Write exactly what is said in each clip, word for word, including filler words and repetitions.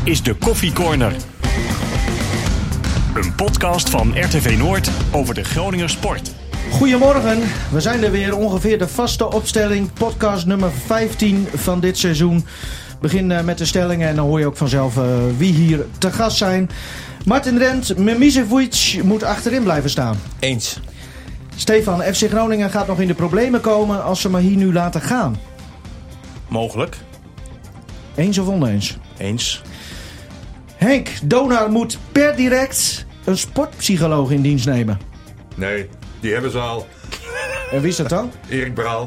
is de Koffie Corner. Een podcast van R T V Noord over de Groninger sport. Goedemorgen, we zijn er weer. Ongeveer de vaste opstelling. Podcast nummer vijftien van dit seizoen. Begin uh, met de stellingen en dan hoor je ook vanzelf uh, wie hier te gast zijn. Martin Drent, Mimicevic moet achterin blijven staan. Eens. Stefan, F C Groningen gaat nog in de problemen komen als ze maar hier nu laten gaan. Mogelijk. Eens of oneens? Eens. Henk, Donar moet per direct een sportpsycholoog in dienst nemen. Nee, die hebben ze al. En wie is dat dan? Erik Braal.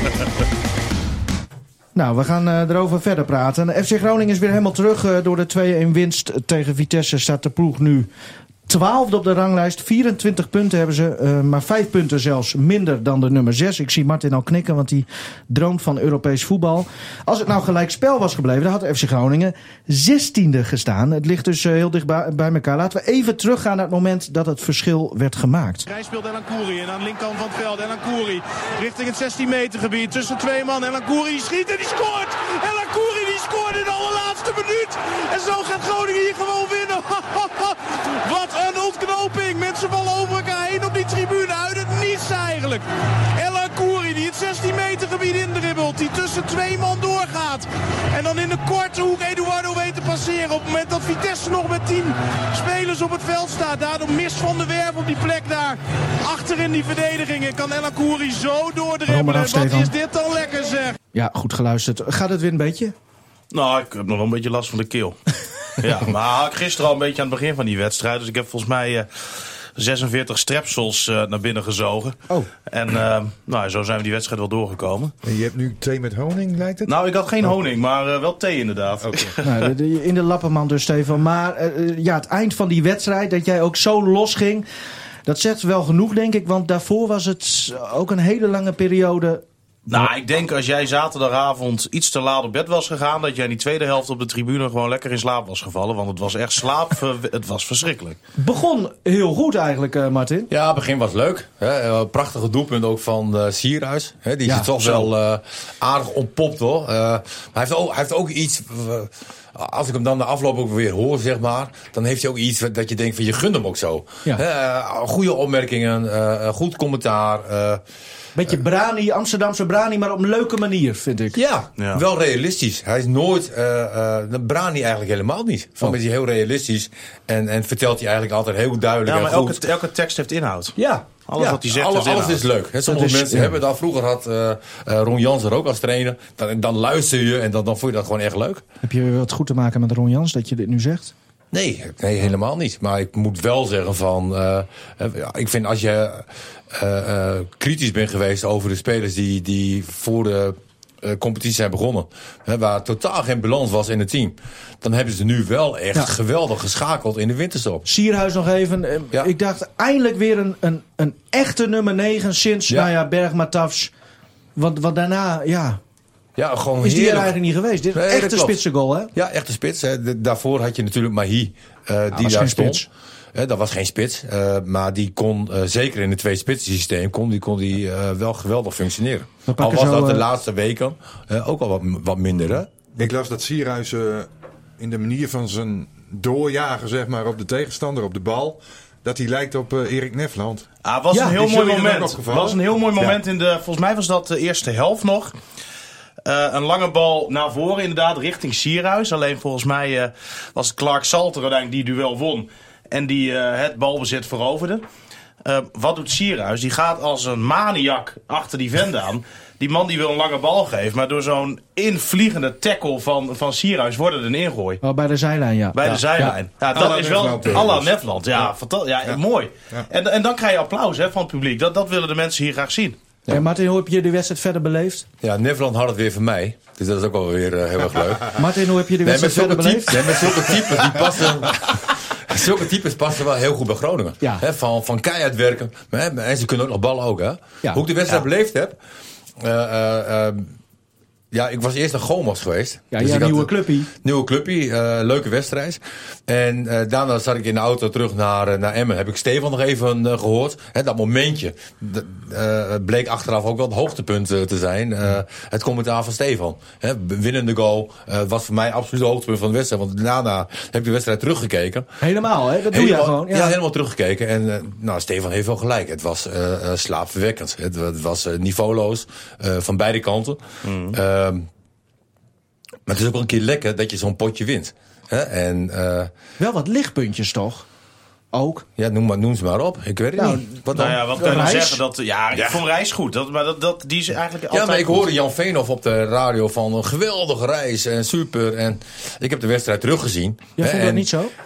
Nou, we gaan uh, erover verder praten. F C Groningen is weer helemaal terug. Uh, door de twee-een winst tegen Vitesse staat de ploeg nu twaalfde op de ranglijst. vierentwintig punten hebben ze, uh, maar vijf punten zelfs minder dan de nummer zes. Ik zie Martin al knikken, want die droomt van Europees voetbal. Als het nou gelijk spel was gebleven, dan had F C Groningen zestiende gestaan. Het ligt dus uh, heel dicht bij, bij elkaar. Laten we even teruggaan naar het moment dat het verschil werd gemaakt. Hij speelt El Ancoury en aan de linkerkant van het veld. El Ancoury richting het zestien meter gebied. Tussen twee man. El Ancoury die schiet en die scoort. El Ancoury die scoort in de allerlaatste minuut. En zo gaat Groningen hier gewoon winnen. Wat een ontknoping. Mensen vallen over elkaar heen op die tribune. Uit het niets eigenlijk. El Ancoury die het zestien meter gebied indribbelt. Die tussen twee man doorgaat. En dan in de korte hoek Eduardo weet te passeren. Op het moment dat Vitesse nog met tien spelers op het veld staat. Daardoor mist Van der Werf op die plek daar. Achter in die verdediging. En kan El Ancoury zo doordribbelen. Af, Wat is dit dan lekker zeg. Ja, goed geluisterd. Gaat het weer een beetje? Nou, ik heb nog wel een beetje last van de keel. Ja, maar ik gisteren al een beetje aan het begin van die wedstrijd. Dus ik heb volgens mij uh, zesenveertig strepsels uh, naar binnen gezogen. Oh. En uh, nou, zo zijn we die wedstrijd wel doorgekomen. En je hebt nu thee met honing, lijkt het? Nou, ik had geen oh. honing, maar uh, wel thee inderdaad. Okay. Nou, de, de, in de lappenman dus, Stefan. Maar uh, ja, het eind van die wedstrijd, dat jij ook zo los ging, dat zegt wel genoeg, denk ik. Want daarvoor was het ook een hele lange periode. Nou, ik denk als jij zaterdagavond iets te laat op bed was gegaan, dat jij in die tweede helft op de tribune gewoon lekker in slaap was gevallen. Want het was echt slaap, het was verschrikkelijk. Begon heel goed eigenlijk, uh, Martin. Ja, het begin was leuk. Hè. Prachtige doelpunt ook van uh, Sierhuis. Hè. Die ja, is het toch zo. wel uh, aardig ontpopt hoor. Uh, maar hij heeft, ook, hij heeft ook iets. Uh, als ik hem dan de afloop ook weer hoor, zeg maar, dan heeft hij ook iets dat je denkt van je gunt hem ook zo. Ja. Uh, goede opmerkingen, uh, goed commentaar. Uh, Beetje Brani, Amsterdamse Brani, maar op een leuke manier, vind ik. Ja, ja. Wel realistisch. Hij is nooit, uh, uh, Brani eigenlijk helemaal niet. Van oh. is hij heel realistisch en, en vertelt hij eigenlijk altijd heel duidelijk ja, maar en goed. Elke, elke tekst heeft inhoud. Ja. Alles ja, wat hij zegt alles, heeft alles is leuk. He, sommige is, mensen ja. hebben dat. Vroeger had uh, uh, Ron Jans er ook als trainer. Dan, dan luister je en dan, dan vond je dat gewoon echt leuk. Heb je wat goed te maken met Ron Jans, dat je dit nu zegt? Nee, nee, helemaal niet. Maar ik moet wel zeggen van, uh, uh, ik vind als je uh, uh, kritisch bent geweest over de spelers die, die voor de uh, competitie zijn begonnen, hè, waar totaal geen balans was in het team, dan hebben ze nu wel echt ja. geweldig geschakeld in de winterstop. Sierhuis nog even. Uh, ja. Ik dacht eindelijk weer een, een, een echte nummer negen sinds ja. nou ja, Bergma Tafs. Want, want daarna, ja... Ja, gewoon is die heerlijk. er eigenlijk niet geweest? Dit is nee, echt een spitsengoal, hè? Ja, echt een spits. Hè. De, daarvoor had je natuurlijk Mahi, uh, die daar stond. Spits. Uh, dat was geen spits. Uh, maar die kon, uh, zeker in het twee-spitsen systeem, kon die, kon die uh, wel geweldig functioneren. Al was zo, dat de uh... laatste weken uh, ook al wat, wat minder, hè? Ik las dat Sierhuis uh, in de manier van zijn doorjagen, zeg maar, op de tegenstander, op de bal, dat hij lijkt op uh, Erik Nefland. Ah, was ja, een heel mooi moment. was een heel mooi moment ja. in de, volgens mij was dat de eerste helft nog. Uh, een lange bal naar voren inderdaad, richting Sierhuis. Alleen volgens mij uh, was het Clark Salter uiteindelijk die duel won. En die uh, het balbezit veroverde. Uh, wat doet Sierhuis? Die gaat als een maniak achter die vent aan. Die man die wil een lange bal geven. Maar door zo'n invliegende tackle van, van Sierhuis wordt het een ingooi. Oh, bij de zijlijn, ja. Bij ja. de zijlijn. Ja, ja dat is wel à la Nefland. Ja, ja. Fanta- ja, ja. mooi. Ja. En, en dan krijg je applaus hè, van het publiek. Dat, dat willen de mensen hier graag zien. Ja. Hey Martin, hoe heb je de wedstrijd verder beleefd? Ja, Nederland had het weer van mij. Dus dat is ook wel weer uh, heel erg leuk. Martin, hoe heb je de wedstrijd nee, verder beleefd? Nee, met zulke types die passen... Zulke types passen wel heel goed bij Groningen. Ja. He, van, van keihard werken. En ze kunnen ook nog ballen ook. Hè? Ja. Hoe ik de wedstrijd ja. beleefd heb... Uh, uh, uh, Ja, ik was eerst naar Gomos geweest. Ja, dus ja, ik had nieuwe een clubpie. Nieuwe clubpie, uh, leuke wedstrijd. En uh, daarna zat ik in de auto terug naar, uh, naar Emmen. Heb ik Stefan nog even uh, gehoord. Hè, dat momentje d- uh, bleek achteraf ook wel het hoogtepunt uh, te zijn. Uh, het commentaar van Stefan. Hè, winnende goal uh, was voor mij absoluut het hoogtepunt van de wedstrijd. Want daarna heb ik de wedstrijd teruggekeken. Helemaal, hè? Dat doe helemaal, je gewoon. Ja. ja, helemaal teruggekeken. En uh, nou, Stefan heeft wel gelijk. Het was uh, uh, slaapverwekkend. Het, het was uh, niveauloos uh, van beide kanten. Mm. Uh, Maar het is ook wel een keer lekker dat je zo'n potje wint. Hè? En, uh, wel wat lichtpuntjes toch? Ook. Ja, noem, maar, noem ze maar op. Ik weet het nou, niet. Wat dan? Nou ja, wat kan je dan Reis? zeggen? Dat, ja, ik Ja. vond Reis goed. Dat, maar dat, dat, die is eigenlijk altijd Ja, maar ik goed. hoorde Jan Veenhoff op de radio van een geweldige reis en super. En ik heb de wedstrijd teruggezien. Jij hè, vond dat en niet zo?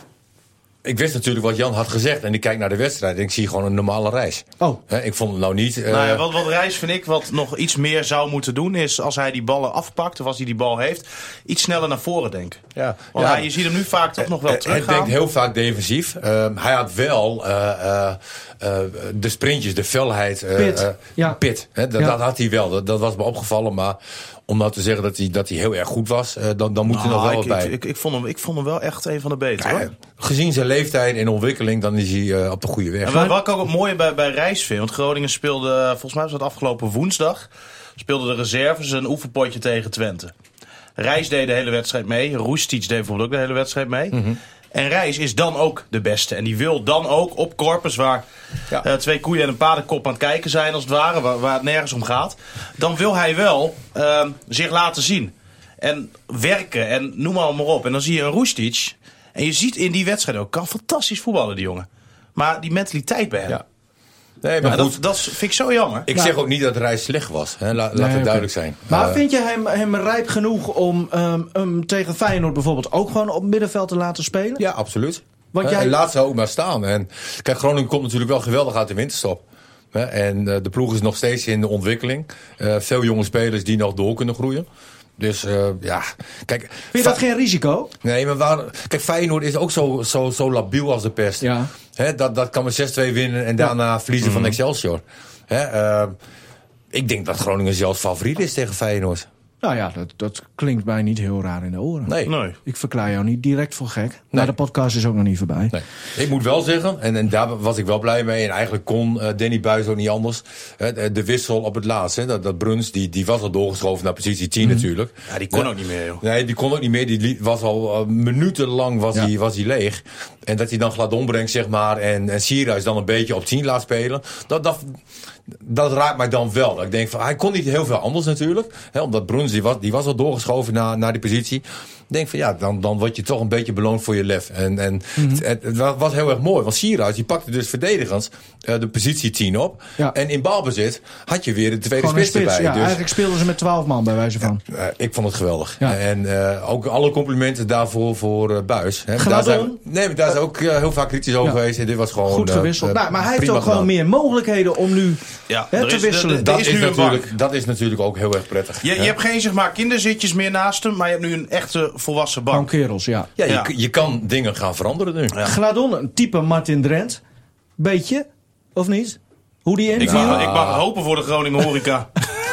Ik wist natuurlijk wat Jan had gezegd. En ik kijk naar de wedstrijd en ik zie gewoon een normale reis. Oh. Hè, ik vond het nou niet... Uh, Nou ja, wat, wat Reis vind ik wat nog iets meer zou moeten doen is als hij die ballen afpakt of als hij die bal heeft, iets sneller naar voren denken. ja, Want ja. hij, je ziet hem nu vaak toch nog wel Hij teruggaan. denkt heel vaak defensief. Uh, hij had wel uh, uh, uh, de sprintjes, de felheid. Uh, Pit. Uh, Ja. Pit. Hè, dat, Ja. dat had hij wel. Dat, dat was me opgevallen. Maar om nou te zeggen dat hij, dat hij heel erg goed was, uh, dan, dan moet hij Nou, nog wel ik, wat bij. ik, ik, ik, vond hem, ik vond hem wel echt een van de betere. Ja, hoor. gezien zijn leeftijd en ontwikkeling, dan is hij uh, op de goede weg. En wat, wat ik ook het mooie bij, bij Reis vind, want Groningen speelde, volgens mij was dat afgelopen woensdag, speelde de reserves een oefenpotje tegen Twente. Reis deed de hele wedstrijd mee, Roestic deed bijvoorbeeld ook de hele wedstrijd mee. Mm-hmm. En Reis is dan ook de beste. En die wil dan ook op Corpus, waar Ja. uh, twee koeien en een paardenkop aan het kijken zijn, als het ware, waar, waar het nergens om gaat. Dan wil hij wel uh, zich laten zien. En werken en noem maar, maar op. En dan zie je een Roestic. En je ziet in die wedstrijd ook, kan fantastisch voetballen die jongen. Maar die mentaliteit bij hem. Ja. Nee, maar Ja, goed. dat, dat vind ik zo jammer. Ik Nou. zeg ook niet dat Reis slecht was. Hè. La, laat Nee, het oké. duidelijk zijn. Maar Uh, vind je hem, hem rijp genoeg om um, um, tegen Feyenoord bijvoorbeeld ook gewoon op middenveld te laten spelen? Ja, absoluut. Want Hè, jij- en laat ze ook maar staan. En kijk, Groningen komt natuurlijk wel geweldig uit de winterstop. Hè, en uh, de ploeg is nog steeds in de ontwikkeling. Uh, veel jonge spelers die nog door kunnen groeien. Dus uh, ja, kijk. Vind je dat geen risico? Nee, maar waar, kijk, Feyenoord is ook zo, zo, zo labiel als de pest. Ja. Hè, dat, dat kan met zes twee winnen en daarna verliezen van Excelsior. Hè, uh, ik denk dat Groningen zelfs favoriet is tegen Feyenoord. Nou ja, dat, dat klinkt mij niet heel raar in de oren. Nee. Nee. Ik verklaar jou niet direct voor gek. Maar de podcast is ook nog niet voorbij. Nee. Ik moet wel zeggen, en, en daar was ik wel blij mee. En eigenlijk kon uh, Danny Buijs ook niet anders. Hè, de wissel op het laatst. Hè, dat, dat Bruns, die, die was al doorgeschoven naar positie tien Mm. natuurlijk. Ja, die kon Ja. ook niet meer, joh. Nee, die kon ook niet meer. Die li- was al uh, minutenlang was Ja. hij was hij leeg. En dat hij dan glad ombrengt, zeg maar. En, en Sierhuis dan een beetje op tien laat spelen. Dat, dat, dat raakt mij dan wel. Dat ik denk van, hij kon niet heel veel anders natuurlijk. Hè, omdat Bruns, die was, die was al doorgeschoven naar, naar die positie. Ik denk van ja, dan, dan word je toch een beetje beloond voor je lef. En, en Mhm. het, het, het wa- was heel erg mooi. Want Sierhuis, die pakte dus verdedigend uh, de positie tien op. Ja. En in balbezit had je weer de tweede Gewoon een spits spits. erbij. Ja, dus eigenlijk speelden ze met twaalf man bij wijze van. uh, ik vond het geweldig. Ja. En uh, ook alle complimenten daarvoor voor uh, Buijs. Hè. Daar Gladon. zijn, nee, maar daar is ook uh, heel vaak kritisch over Ja. geweest. En dit was gewoon Goed uh, gewisseld. uh, nou, maar hij heeft prima ook gewoon gedaan. meer mogelijkheden om nu Ja, hè, er te is- wisselen. er- Dat is is, nu een natuurlijk, dat is natuurlijk ook heel erg prettig. Je, je hebt geen zeg maar kinderzitjes meer naast hem, maar je hebt nu een echte volwassen bank. Van kerels, ja. Ja, je, Ja. je kan dingen gaan veranderen nu. Ja. Gladon, een type Martin Drent. Beetje, of niet? Hoe die Ik inviel? mag, ik mag hopen voor de Groningen horeca.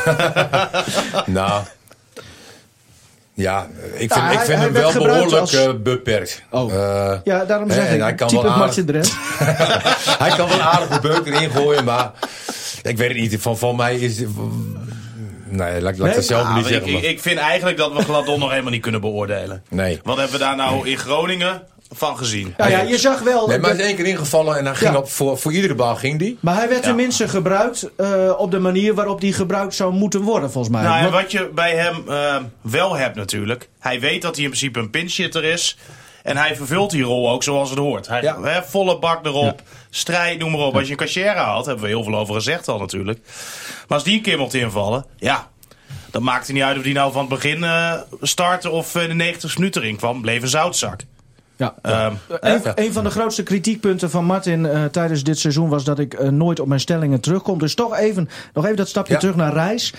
Nou, ja, ik vind, Ja, ik hij- vind hij hem werd wel gebruikt behoorlijk als- uh, beperkt. Oh. Uh, Ja, daarom hè, zeg en hij ik, kan type wel aardig- Martin Drent. Hij kan wel aardig de beuk erin gooien, maar ik weet het niet. Van, van mij is... Nee, laat, laat ik Nee? dat zelf Ah, niet ik, zeggen. ik, maar- ik vind eigenlijk dat we Gladon nog helemaal niet kunnen beoordelen. Nee. Wat hebben we daar nou in Groningen van gezien? Nou ja, je zag wel... Nee, maar hij dat- is één keer ingevallen en hij ging Ja. op, voor, voor iedere bal ging die. maar hij werd Ja. tenminste gebruikt uh, op de manier waarop die gebruikt zou moeten worden, volgens mij. Nou, en Want- wat je bij hem uh, wel hebt natuurlijk. Hij weet dat hij in principe een pinchhitter is. En hij vervult die rol ook zoals het hoort. Hij, Ja. hè, volle bak erop, strijd, noem maar op. Als je een Cachera haalt, hebben we heel veel over gezegd al natuurlijk. Maar als die een keer mocht invallen, ja... Dan maakt het niet uit of die nou van het begin uh, startte of uh, de negentig minuten erin kwam. Bleef een zoutzak. ja. Um, Een, een van de grootste kritiekpunten van Martin uh, tijdens dit seizoen was dat ik uh, nooit op mijn stellingen terugkom. Dus toch even, nog even dat stapje Ja. terug naar Reis.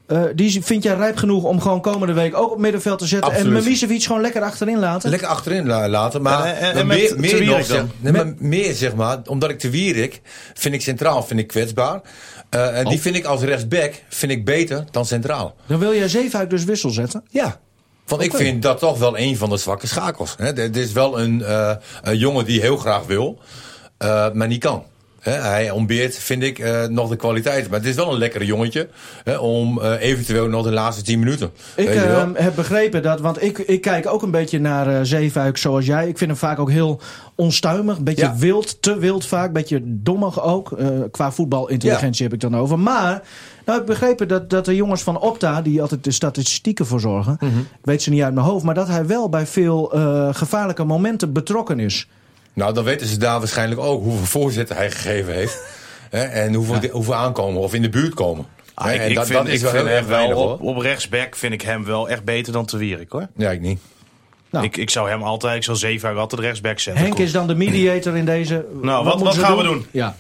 Uh, die vind jij rijp genoeg om gewoon komende week ook op middenveld te zetten. Absoluut. En Mimicevic gewoon lekker achterin laten? Lekker achterin la- laten. Maar, en, en, en meer, met meer, nog, zeg, nee, met... maar meer zeg maar. Omdat ik Te Wierik vind ik centraal vind ik kwetsbaar. Uh, en oh. die vind ik als rechtsback vind ik beter dan centraal. Dan wil jij Zeefuik dus wissel zetten? Ja. Want okay. ik vind dat toch wel een van de zwakke schakels. Het is wel een, uh, een jongen die heel graag wil. Uh, maar niet kan. He, hij ontbeert, vind ik, uh, nog de kwaliteit. Maar het is wel een lekkere jongetje. He, om uh, eventueel nog de laatste tien minuten. Ik uh, heb begrepen dat, want ik, ik kijk ook een beetje naar uh, Zeefuik zoals jij. Ik vind hem vaak ook heel onstuimig. Een beetje ja. wild, te wild vaak. Een beetje dommig ook. Uh, qua voetbalintelligentie ja. heb ik dan over. Maar... Nou, ik heb begrepen dat, dat de jongens van Opta, die altijd de statistieken verzorgen, mm-hmm. ik weet ze niet uit mijn hoofd, maar dat hij wel bij veel uh, gevaarlijke momenten betrokken is. Nou, dan weten ze daar waarschijnlijk ook hoeveel voorzetten hij gegeven heeft. Hè, en hoeveel, ja. hoeveel aankomen of in de buurt komen. Ah, hè, ik, en ik dat, vind, dat is ik wel vind heel erg weinig, wel op, op rechtsback vind ik hem wel echt beter dan Te Wierik, hoor. Ja, ik niet. Nou. Ik, ik zou hem altijd, ik zou Zeefuik altijd rechtsback zetten. Henk is dan de mediator in deze. Nou, wat, wat, wat gaan we doen? we doen? Ja.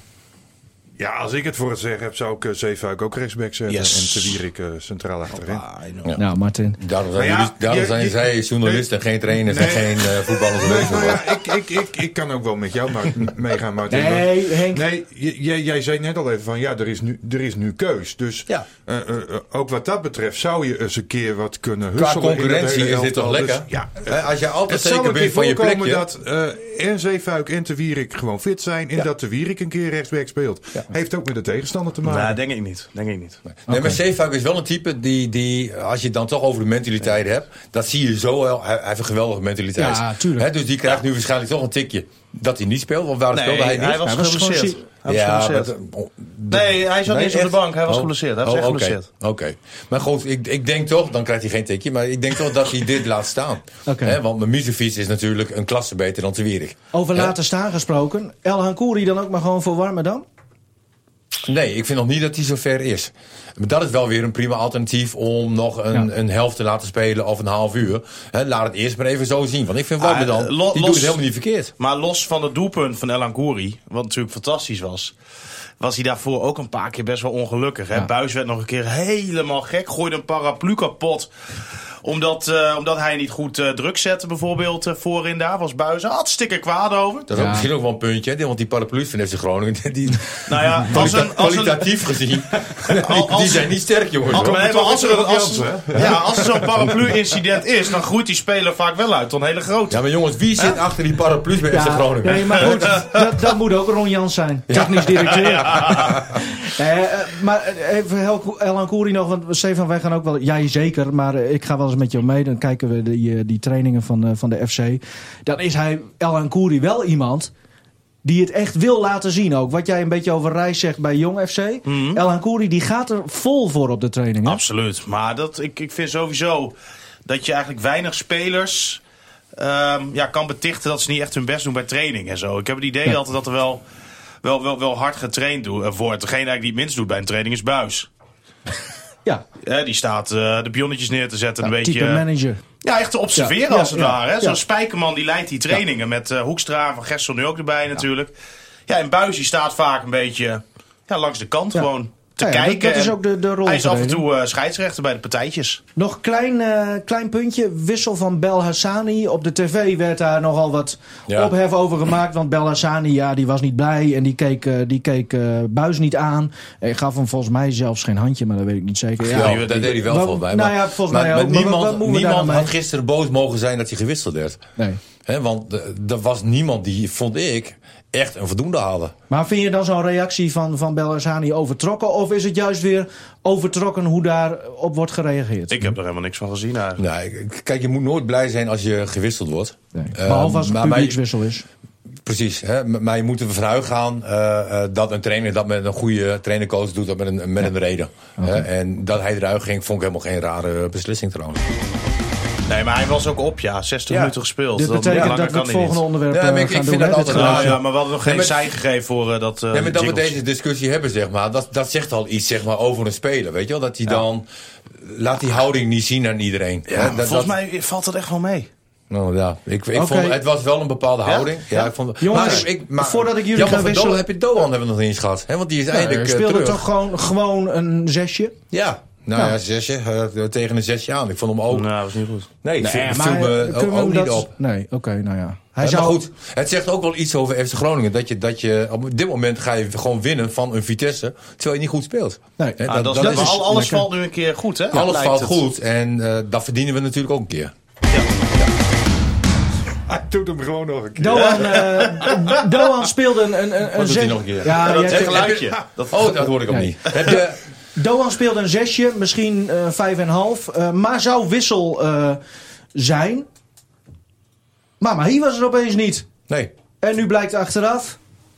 Ja, als ik het voor het zeggen heb, zou ik uh, Zeefuik ook rechtsback zetten. Yes. En Te Wierik uh, centraal achterin. Oh, ja. Nou, Martin. Daarom zijn, ja, jullie, daarom je, zijn je, zij journalisten en geen trainers nee. en geen uh, voetballers. Nee, nou ja, ik, ik, ik, ik kan ook wel met jou maar, meegaan, Martin. Nee, Henk. Nee, jij, jij zei net al even van, ja, er is nu, er is nu keus. Dus ja. uh, uh, ook wat dat betreft zou je eens een keer wat kunnen husselen. Qua concurrentie is dit toch lekker? Dus, ja, uh, als je altijd zeker bent van je plekje. Dat uh, en Zeefuik en Te Wierik gewoon fit zijn. En ja. dat Te Wierik een keer rechtsback speelt. Ja. Heeft ook met de tegenstander te maken. Nou, denk ik niet. Denk ik niet. Nee, okay. Maar Zeefuik is wel een type die, die, als je het dan toch over de mentaliteit hebt, dat zie je zo wel. Hij, hij heeft een geweldige mentaliteit. Ja, tuurlijk. He, dus die krijgt ja. nu waarschijnlijk toch een tikje dat hij niet speelt. Want waarom nee, speelde hij niet? Hij was geblesseerd. Ja, maar, oh, nee, hij zat nee, niet eens op de bank. Hij was oh, geblesseerd. Hij was oh, echt okay. geblesseerd. Oké. Okay. Maar goed, ik, ik denk toch, dan krijgt hij geen tikje. Maar ik denk toch dat hij dit laat staan. Okay. He, want Mimicevic is natuurlijk een klasse beter dan Te Wierik. Over He? laten staan gesproken. Elhan Khoury dan ook maar gewoon verwarmen dan? Nee, ik vind nog niet dat hij zo ver is. Maar dat is wel weer een prima alternatief om nog een, ja. een helft te laten spelen of een half uur. He, laat het eerst maar even zo zien. Want ik vind Warme dan, die los, doet het helemaal niet verkeerd. Maar los van het doelpunt van Elhan Khoury, wat natuurlijk fantastisch was, was hij daarvoor ook een paar keer best wel ongelukkig. Hè? Ja. Buijs werd nog een keer helemaal gek, gooide een paraplu kapot. Omdat, uh, omdat hij niet goed uh, druk zette, bijvoorbeeld uh, voorin daar, was Buijs hartstikke kwaad over. Dat is ja. ook misschien ook wel een puntje, hè? Want die paraplu's van F C Groningen, die, nou ja, als een, als kwalitatief een, gezien, die, die zijn niet sterk, jongens. Als, maar als er, als, ja, als er zo'n paraplu-incident is, dan groeit die speler vaak wel uit tot een hele grote. Ja, maar jongens, wie zit huh? achter die paraplu's bij ja, F C Groningen? Nee, maar goed, dat, dat moet ook Ron Jans zijn, technisch directeur. Ja. uh, maar even Elhan Khoury nog, want Stefan, wij gaan ook wel, jij zeker, maar uh, ik ga wel eens met jou mee. Dan kijken we die, die trainingen van, uh, van de F C. Dan is hij, Elhan Khoury, wel iemand die het echt wil laten zien ook. Wat jij een beetje over Reis zegt bij Jong F C. Mm-hmm. Elhan Khoury, die gaat er vol voor op de training. Hè? Absoluut. Maar dat, ik, ik vind sowieso dat je eigenlijk weinig spelers um, ja, kan betichten dat ze niet echt hun best doen bij training en zo. Ik heb het idee ja. altijd dat er wel, wel, wel, wel hard getraind wordt. Degene eigenlijk die het minst doet bij een training is Buijs. Ja. ja. Die staat uh, de pionnetjes neer te zetten. Ja, een beetje type manager. Ja, echt te observeren ja, als het ja, ware. Ja. Zo'n Spijkerman die leidt die trainingen. Ja. Met uh, Hoekstra, Van Gessel nu ook erbij ja. natuurlijk. Ja, en Buijs die staat vaak een beetje ja, langs de kant ja. gewoon te ja, kijken. Dat, dat is ook de, de rol. Hij is af en toe uh, scheidsrechter bij de partijtjes. Nog een klein, uh, klein puntje. Wissel van Belhassani. Op de tv werd daar nogal wat ja. ophef over gemaakt. Want Belhassani, ja, die was niet blij. En die keek, uh, die keek uh, Buijs niet aan. Hij gaf hem volgens mij zelfs geen handje. Maar dat weet ik niet zeker. Ja, ja, dat deed hij wel volgens mij. Nou ja, volgens maar, mij maar, ook. maar niemand, wat, wat niemand had gisteren boos mogen zijn dat hij gewisseld werd. Nee. He, want er was niemand die, vond ik, echt een voldoende haalde. Maar vind je dan zo'n reactie van, van Belhassani overtrokken? Of is het juist weer overtrokken hoe daarop wordt gereageerd? Ik heb er helemaal niks van gezien eigenlijk. Nee, kijk, je moet nooit blij zijn als je gewisseld wordt. Nee. Uh, Behalve als het een publiekswissel is. Precies, hè? Maar je moet ervan uitgaan uh, uh, dat een trainer dat met een goede trainercoach doet, dat met een, met ja. een reden. Okay. Hè? En dat hij eruit ging, vond ik helemaal geen rare beslissing trouwens. Nee, maar hij was ook op, ja. zestig ja. minuten gespeeld. Dit betekent dat, dat we het volgende onderwerp ja, maar ik, gaan ik doen. Vind dat altijd nou, ja, maar we hadden nog geen sein gegeven voor uh, dat uh, nee, maar dat we deze discussie hebben, zeg maar, dat, dat zegt al iets zeg maar, over een speler, weet je wel? Dat hij ja. dan, laat die houding niet zien aan iedereen. Ja, dat, volgens dat, mij valt dat echt wel mee. Nou ja, ik, ik okay. vond, het was wel een bepaalde ja? houding. Ja, ja. Ik vond, Jongens, maar, ik, maar, voordat ik jullie ga wisselen... heb je Doan hebben we nog niet eens gehad. Hè? Want die is ja, eindelijk speelde terug. toch gewoon, gewoon een zesje? Ja. Nou Nou. ja, zesje. Uh, tegen een zesje aan. Ik vond hem ook... Nou, dat was niet goed. Nee, Nee, viel, maar viel me kunnen ook, we ook dat- niet op. Nee, oké, okay, nou ja. Hij Ja, zou maar goed, het zegt ook wel iets over F C Groningen. Dat je, dat je op dit moment ga je gewoon winnen van een Vitesse. Terwijl je niet goed speelt. Nee. Hè, Ah, dat is, dat maar is- al- alles lekker. valt nu een keer goed, hè? alles Lijkt valt het. goed. En uh, dat verdienen we natuurlijk ook een keer. Hij doet hem gewoon nog een keer. Doan, uh, Doan speelde een, een, een, Wat doet zes- hij nog een keer? Ja, Ja, dat jij- is een geluidje. Dat, Oh, dat hoorde ik ook Nee. niet. Heb je... Doan speelde een zesje, misschien uh, vijf en een half. Uh, maar zou wissel uh, zijn. Maar, maar hier was het opeens niet. Nee. En nu blijkt achteraf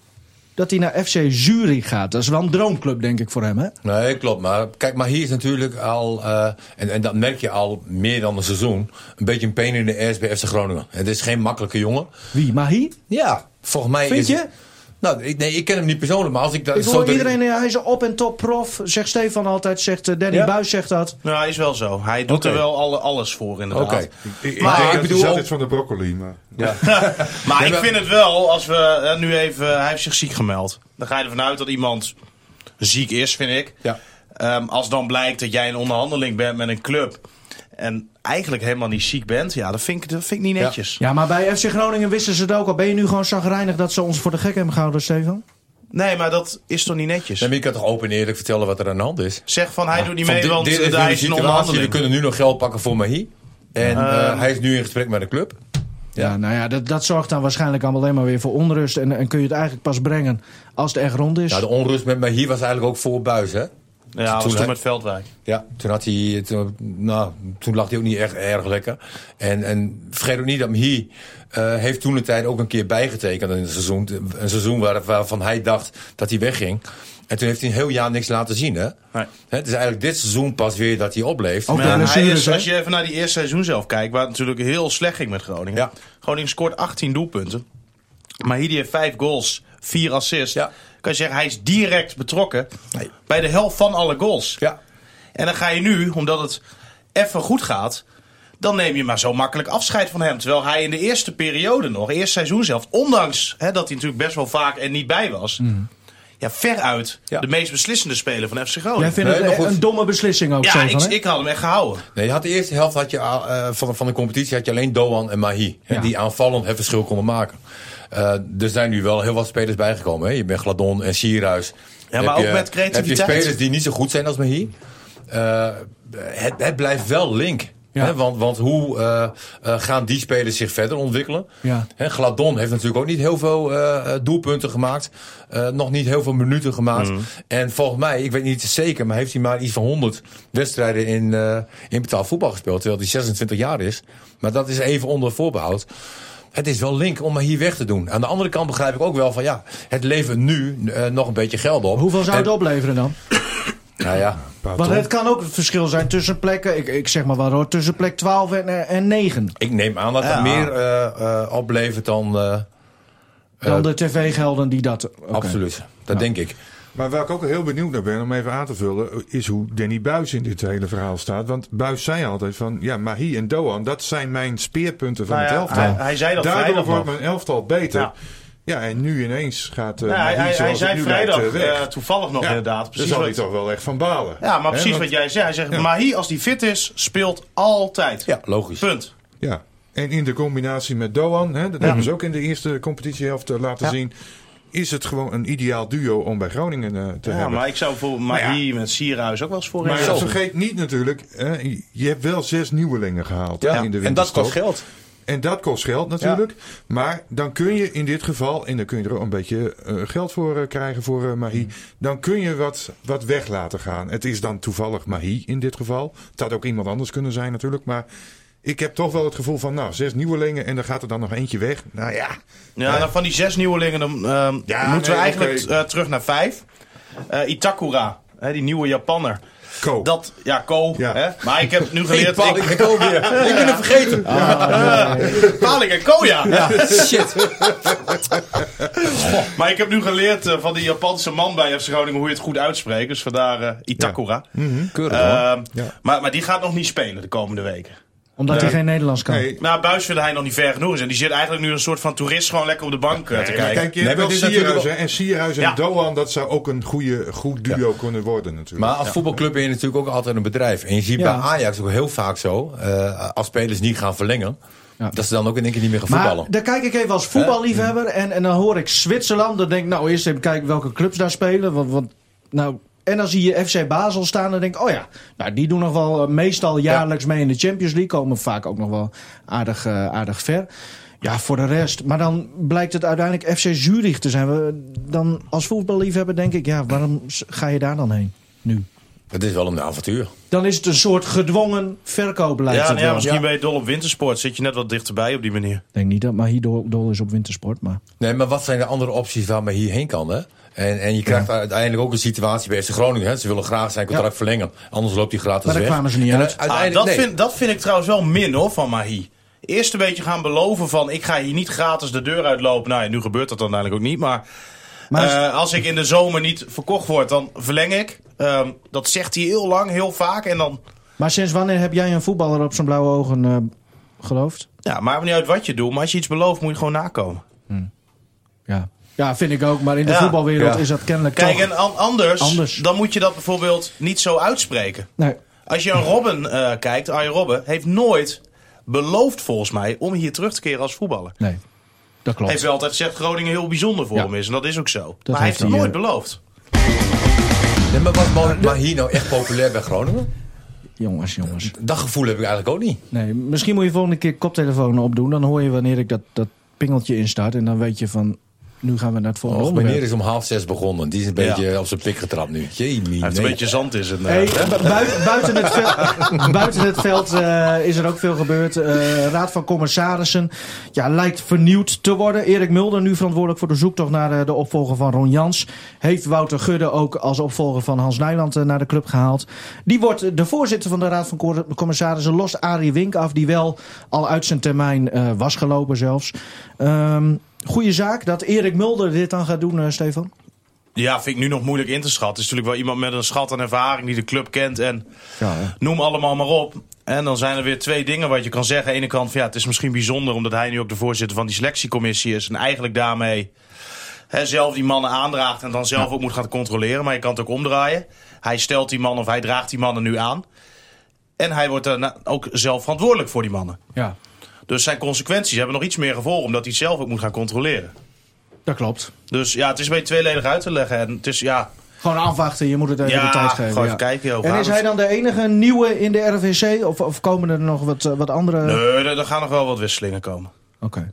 dat hij naar F C Zurich gaat. Dat is wel een droomclub, denk ik, voor hem, hè? Nee, klopt. Maar kijk, maar hier is natuurlijk al, uh, en, en dat merk je al meer dan een seizoen, een beetje een pain in de ass bij F C Groningen. Het is geen makkelijke jongen. Wie? Mahi? Ja, volgens mij Vind is je? het- nou, ik, nee, ik ken hem niet persoonlijk, maar als ik dat Ik zo hoor de- iedereen, uh, hij is een op- en top prof. Zegt Stefan altijd, zegt uh, Danny Ja? Buis zegt dat. nou, hij is wel zo. Hij doet Oké. er wel alle, alles voor, inderdaad. Oké. Ik, ik, Maar denk ik dat bedoel hij zat ook- iets van de broccoli. Maar. Ja. Maar Nee, ik maar- vind het wel, als we uh, nu even... Hij heeft zich ziek gemeld. Dan ga je ervan uit dat iemand ziek is, vind ik. Ja. Um, als dan blijkt dat jij in onderhandeling bent met een club... en eigenlijk helemaal niet ziek bent... ja, dat vind ik, dat vind ik niet netjes. Ja, maar bij F C Groningen wisten ze het ook al. Ben je nu gewoon chagrijnig dat ze ons voor de gek hebben gehouden, Stefan? Nee, maar dat is toch niet netjes? Nee, maar je kan toch open en eerlijk vertellen wat er aan de hand is. Zeg van, hij doet niet Van mee, dit- want dit uh, is nu hij de is in situatie. We onderhandeling. kunnen nu nog geld pakken voor Mahi. En uh, Uh, hij is nu in gesprek met de club. Ja, Ja. nou ja, dat, dat zorgt dan waarschijnlijk allemaal alleen maar weer voor onrust. En, en kun je het eigenlijk pas brengen als het echt rond is. Nou, de onrust met Mahi was eigenlijk ook voor Buis, hè? Ja, dat was Toen toen hij- met Veldwijk. Ja, toen, had hij, toen, nou, toen lag hij ook niet echt erg lekker. En, en vergeet ook niet dat Mahi uh, heeft toen de tijd ook een keer bijgetekend in het seizoen. Een seizoen waar, waarvan hij dacht dat hij wegging. En toen heeft hij een heel jaar niks laten zien, hè? Nee. Het is eigenlijk dit seizoen pas weer dat hij opleeft. Ook Maar ja, de hij blessures, is, hè? als je even naar die eerste seizoen zelf kijkt... waar het natuurlijk heel slecht ging met Groningen. Ja. Groningen scoort achttien doelpunten. Maar Hidi heeft vijf goals, vier assists. Ja. Kan je zeggen, hij is direct betrokken... Nee. bij de helft van alle goals. Ja. En dan ga je nu, omdat het even goed gaat... dan neem je maar zo makkelijk afscheid van hem. Terwijl hij in de eerste periode nog, eerste seizoen zelf... ondanks hè, dat hij natuurlijk best wel vaak er niet bij was... Mm. ja, veruit Ja. de meest beslissende speler van F C Groningen. Jij vindt Nee, het maar een, goed. een domme beslissing ook, Ja, Stefan, ik, hè? ik had hem echt gehouden. Nee, je had de eerste helft had je, uh, van, de, van de competitie had je alleen Doan en Mahi. Hè, Ja. die aanvallend het verschil konden maken. Uh, er zijn nu wel heel wat spelers bijgekomen. Hè. Je bent Gladon en Sierhuis. Ja, Heb maar ook je- met creativiteit. Heb je spelers die niet zo goed zijn als Mahi. Uh, het, het blijft wel link. Ja. Hè, want, want hoe uh, uh, gaan die spelers zich verder ontwikkelen? Ja. Hè, Gladon heeft natuurlijk ook niet heel veel uh, doelpunten gemaakt. Uh, nog niet heel veel minuten gemaakt. Mm. En volgens mij, ik weet niet zeker, maar heeft hij maar iets van honderd wedstrijden in, uh, in betaald voetbal gespeeld. Terwijl hij zesentwintig jaar is. Maar dat is even onder voorbehoud. Het is wel link om maar hier weg te doen. Aan de andere kant begrijp ik ook wel van ja, het levert nu uh, nog een beetje geld op. Hoeveel zou het En- opleveren dan? Nou ja, Want het kan ook het verschil zijn tussen plekken, ik, ik zeg maar wel hoor, tussen plek twaalf en, en negen. ik neem aan dat Ja. het meer uh, uh, oplevert dan... Uh, Dan uh, de tv-gelden die dat... oké. Absoluut, dat denk ik. Maar waar ik ook heel benieuwd naar ben, om even aan te vullen, is hoe Danny Buis in dit hele verhaal staat. Want Buis zei altijd van, ja, Mahi en Doan, dat zijn mijn speerpunten van Nou het ja, elftal. hij, hij zei dat Daardoor vrijdag wordt nog. mijn elftal beter. Ja. Ja, en nu ineens gaat uh, Ja, hij, Mahi, hij, zoals hij het zei nu vrijdag lijkt, uh, weg. uh, toevallig nog Ja, inderdaad. Daar Precies zal hij wat, toch wel echt van balen. ja, maar Hè, precies want- wat jij zei. Hij zegt, Ja. Mahi als die fit is, speelt altijd. Ja, logisch. Punt. Ja, en in de combinatie met Doan, hè, dat hebben ze ook in de eerste competitiehelft uh, laten Ja. zien, is het gewoon een ideaal duo om bij Groningen uh, te Ja, hebben. maar ik zou voor Mahi met Sierhuis ook wel eens voor Maar in ja, zetten. vergeet niet natuurlijk, hè, je hebt wel zes nieuwelingen gehaald hè, Ja, in de en dat kost winterstop. geld. En dat kost geld natuurlijk. Maar dan kun je in dit geval, en dan kun je er ook een beetje uh, geld voor uh, krijgen voor uh, Mahi. Dan kun je wat, wat weg laten gaan. Het is dan toevallig Mahi in dit geval. Het had ook iemand anders kunnen zijn natuurlijk. Maar ik heb toch wel het gevoel van, nou, zes nieuwelingen en dan gaat er dan nog eentje weg. Nou ja. Ja, dan van die zes nieuwelingen dan, ehm, Ja, moeten nee, we eigenlijk oké. uh, terug naar vijf. Uh, Itakura, hè, die nieuwe Japanner. Ko. Dat, ja, Ko. Ja. Hè? Maar ik heb nu Hey, geleerd... Paul, ik, ik ben ook weer. Ik ben het vergeten. Paling en Ko, ja. Ja, shit. Maar ik heb nu geleerd uh, van die Japanse man bij F C Groningen hoe je het goed uitspreekt. Dus vandaar uh, Itakura. Keurig hoor. Ehm, Ja. maar, maar die gaat nog niet spelen de komende weken. Omdat Nee. hij geen Nederlands kan. Nee. Nou, Buis vindt hij nog niet ver genoeg is. En die zit eigenlijk nu een soort van toerist gewoon lekker op de bank uh, te Nee, maar kijken. kijk, je Nee, hebt maar wel het is natuurlijk Sierhuis, hè. En Sierhuis en Ja. Doan, dat zou ook een goede, goed duo kunnen worden natuurlijk. Maar als voetbalclub ben je natuurlijk ook altijd een bedrijf. En je ziet Ja. bij Ajax ook heel vaak zo, uh, als spelers niet gaan verlengen, Ja. dat ze dan ook in één keer niet meer gaan voetballen. Maar daar kijk ik even als voetballiefhebber. En, en dan hoor ik Zwitserland. Dan denk ik, nou eerst even kijken welke clubs daar spelen. Want, want, nou, en dan zie je F C Basel staan. Dan denk ik, oh ja, nou, die doen nog wel uh, meestal jaarlijks mee in de Champions League. Komen vaak ook nog wel aardig, uh, aardig ver. Ja, voor de rest. Maar dan blijkt het uiteindelijk F C Zurich te zijn. We, dan als voetballiefhebber denk ik, ja, waarom ga je daar dan heen nu? Het is wel een avontuur. Dan is het een soort gedwongen verkoopbeleid. Ja, het nou ja, wel. misschien Ja. ben je dol op wintersport. Zit je net wat dichterbij op die manier. Ik denk niet dat Mahi dol, dol is op wintersport. Maar... Nee, maar wat zijn de andere opties waar men hierheen kan, hè? En, en je krijgt uiteindelijk ook een situatie bij F C Groningen. Hè? Ze willen graag zijn contract Ja. verlengen. Anders loopt hij gratis Maar daar weg. kwamen ze niet En uit. Ah, uiteindelijk, dat, nee. vind, dat vind ik trouwens wel min hoor, van Mahi. Eerst een beetje gaan beloven van ik ga hier niet gratis de deur uitlopen. Nou ja, nu gebeurt dat dan eigenlijk ook niet. Maar, Maar uh, als ik in de zomer niet verkocht word, dan verleng ik. Um, dat zegt hij heel lang, heel vaak. En dan, Maar sinds wanneer heb jij een voetballer op zijn blauwe ogen uh, geloofd? ja, maakt niet uit wat je doet. Maar als je iets belooft, moet je gewoon nakomen. Ja. Ja, vind ik ook. Maar in de Ja. voetbalwereld Ja. is dat kennelijk Kijk, toch... en an- anders, Anders. dan moet je dat bijvoorbeeld niet zo uitspreken. Nee. Als je aan Robben uh, kijkt, Arjen Robben heeft nooit beloofd volgens mij om hier terug te keren als voetballer. Nee, dat klopt. Hij heeft wel altijd gezegd dat Groningen heel bijzonder voor Ja. hem is. En dat is ook zo. maar hij heeft heeft het hij, nooit uh, beloofd. Nee, maar was Mo- Mahi nou echt populair bij Groningen? Jongens, jongens. Dat gevoel heb ik eigenlijk ook niet. Nee, misschien moet je volgende keer koptelefoon opdoen. Dan hoor je wanneer ik dat, dat pingeltje instart. En dan weet je van, nu gaan we naar het volgende Och, onderwerp. meneer is om half zes begonnen. Die is een Ja. beetje op zijn pik getrapt nu. Jee, Hij heeft een beetje zand in zijn... Hey, uh, hè? bu- bui- buiten het veld, buiten het veld uh, is er ook veel gebeurd. Uh, Raad van Commissarissen ja, lijkt vernieuwd te worden. Erik Mulder, nu verantwoordelijk voor de zoektocht naar uh, de opvolger van Ron Jans. Heeft Wouter Gudde ook als opvolger van Hans Nijland uh, naar de club gehaald. Die wordt de voorzitter van de Raad van Co- Commissarissen. Lost Arie Wink af, die wel al uit zijn termijn uh, was gelopen zelfs. Um, Goeie zaak dat Erik Mulder dit dan gaat doen, uh, Stefan? Ja, vind ik nu nog moeilijk in te schatten. Het is natuurlijk wel iemand met een schat aan ervaring die de club kent. En Ja, hè? noem allemaal maar op. En dan zijn er weer twee dingen wat je kan zeggen. Aan de ene kant, van, ja, het is misschien bijzonder omdat hij nu ook de voorzitter van die selectiecommissie is. En eigenlijk daarmee hè, zelf die mannen aandraagt en dan zelf ook moet gaan controleren. Maar je kan het ook omdraaien. Hij stelt die mannen of hij draagt die mannen nu aan. En hij wordt daarna ook zelf verantwoordelijk voor die mannen. Ja, Dus zijn consequenties hebben nog iets meer gevolgen omdat hij het zelf ook moet gaan controleren. dat klopt. Dus ja, het is een beetje tweeledig uit te leggen. En het is ja, Gewoon afwachten, je moet het even Ja, de tijd geven. gewoon even kijken, joh. En Waar is het- hij dan de enige nieuwe in de R V C? Of, of komen er nog wat, uh, wat andere... nee, er, er gaan nog wel wat wisselingen komen. Oké.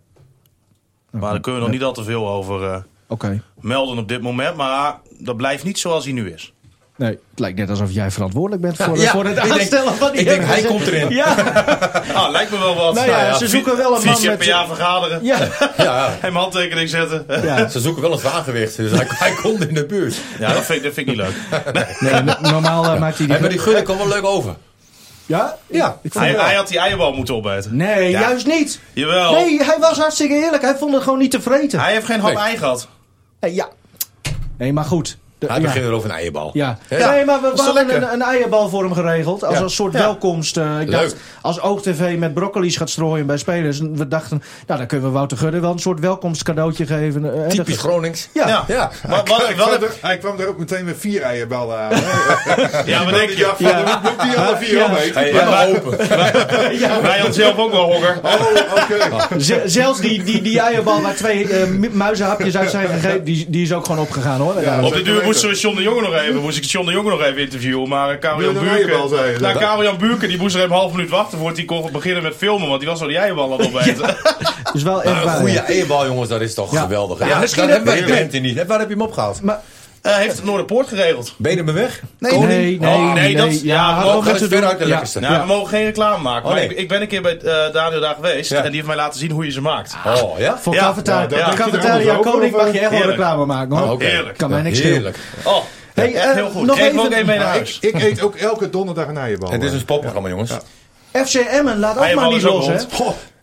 Maar daar kunnen we nog niet al te veel over uh, Oké. melden op dit moment. Maar dat blijft niet zoals hij nu is. Nee, het lijkt net alsof jij verantwoordelijk bent voor, ja, voor het ik denk- aanstellen van die ik denk, R V C. hij komt erin. Ja, Ah, lijkt me wel wat. Nou ja, ze zoeken wel een vier man keer met- per jaar vergaderen. ja. Ja, Hem handtekening zetten. Ja, ja. ze zoeken wel een zwaargewicht. Dus hij, hij komt in de buurt. dat, vind ik, dat vind ik niet leuk. Nee, no- normaal uh, maakt hij die... Hey, maar die Gudde komt wel leuk over. Ja? Ja, Ik vond Hij, het wel. hij had die eierbal moeten opeten. Nee, Ja. juist niet. Jawel. Nee, hij was hartstikke eerlijk. Hij vond het gewoon niet te vreten. Hij heeft geen hap Nee. ei gehad. Nee, ja. Nee, maar goed. De- Hij ja. begint weer over een eierbal. Ja. Hè? Nee, maar we, Dat we is toch hadden lekker? een, een eierbal voor hem geregeld. Als Ja. een soort Ja. welkomst. Uh, ik Leuk. dacht, als OogTV met broccoli's gaat strooien bij spelers. En we dachten, nou dan kunnen we Wouter Gudde wel een soort welkomstcadeautje geven. Uh, en Typisch de- Gronings. Ja. Ja. Ja. Maar wat, hij, wat kwam heb- er, hij kwam er ook meteen met vier eierballen aan. hè. ja, maar denk je... Ja, van, dan moet die alle vier Ja. opeten. Hij Ja, helemaal maar- open. Wij hadden zelf ook wel honger. Oh, oké. Z- zelfs die, die, die eierbal waar twee uh, mu- muizenhapjes uit zijn gegeven, die, die is ook gewoon opgegaan hoor. Ja. Op de duur moesten we John de Jonge nog even, moest ik John de Jonge nog even interviewen. Maar uh, Karel-Jan Wil je een eierbal Buurken, zeggen? nou, Karel-Jan Buurken die moest er even een half minuut wachten voordat hij kon beginnen met filmen. Want die was al die eierbal aan het opeten. Dus wel Maar echt een waar. goede ja. eierbal, jongens, dat is toch Ja. geweldig. Ja, Ja, misschien dat hebben wij heb- Drenthe niet. Waar heb je hem opgehaald? Maar, Uh, heeft het Noorderpoort geregeld. Ben je er mee weg? nee, Koning? nee, nee, Oh, nee, dat- ja, hadden maar we ook moeten het veruit doen. de Ja. lekkerste. Nou, we mogen geen reclame maken. Oh, maar nee. ik, ik ben een keer bij uh, Daniel daar geweest. Ja. En die heeft mij laten zien hoe je ze maakt. Oh, ja? Voor Ja. cafetaria, Ja, dat- de dat- cafetaria dat- Koning mag je echt wel Heerlijk. reclame maken hoor. Oké. Heerlijk. Kan mij niks schelen. Heerlijk. Oh, Hey, echt eh, heel goed. nog Kreeg we ook even- één mee naar Maar huis. ik, ik eet ook elke donderdag een eierbal. Het is een spotprogramma, jongens. Ja. F C Emmen laat ook Eierbal maar niet is ook los hè. rond. Goh,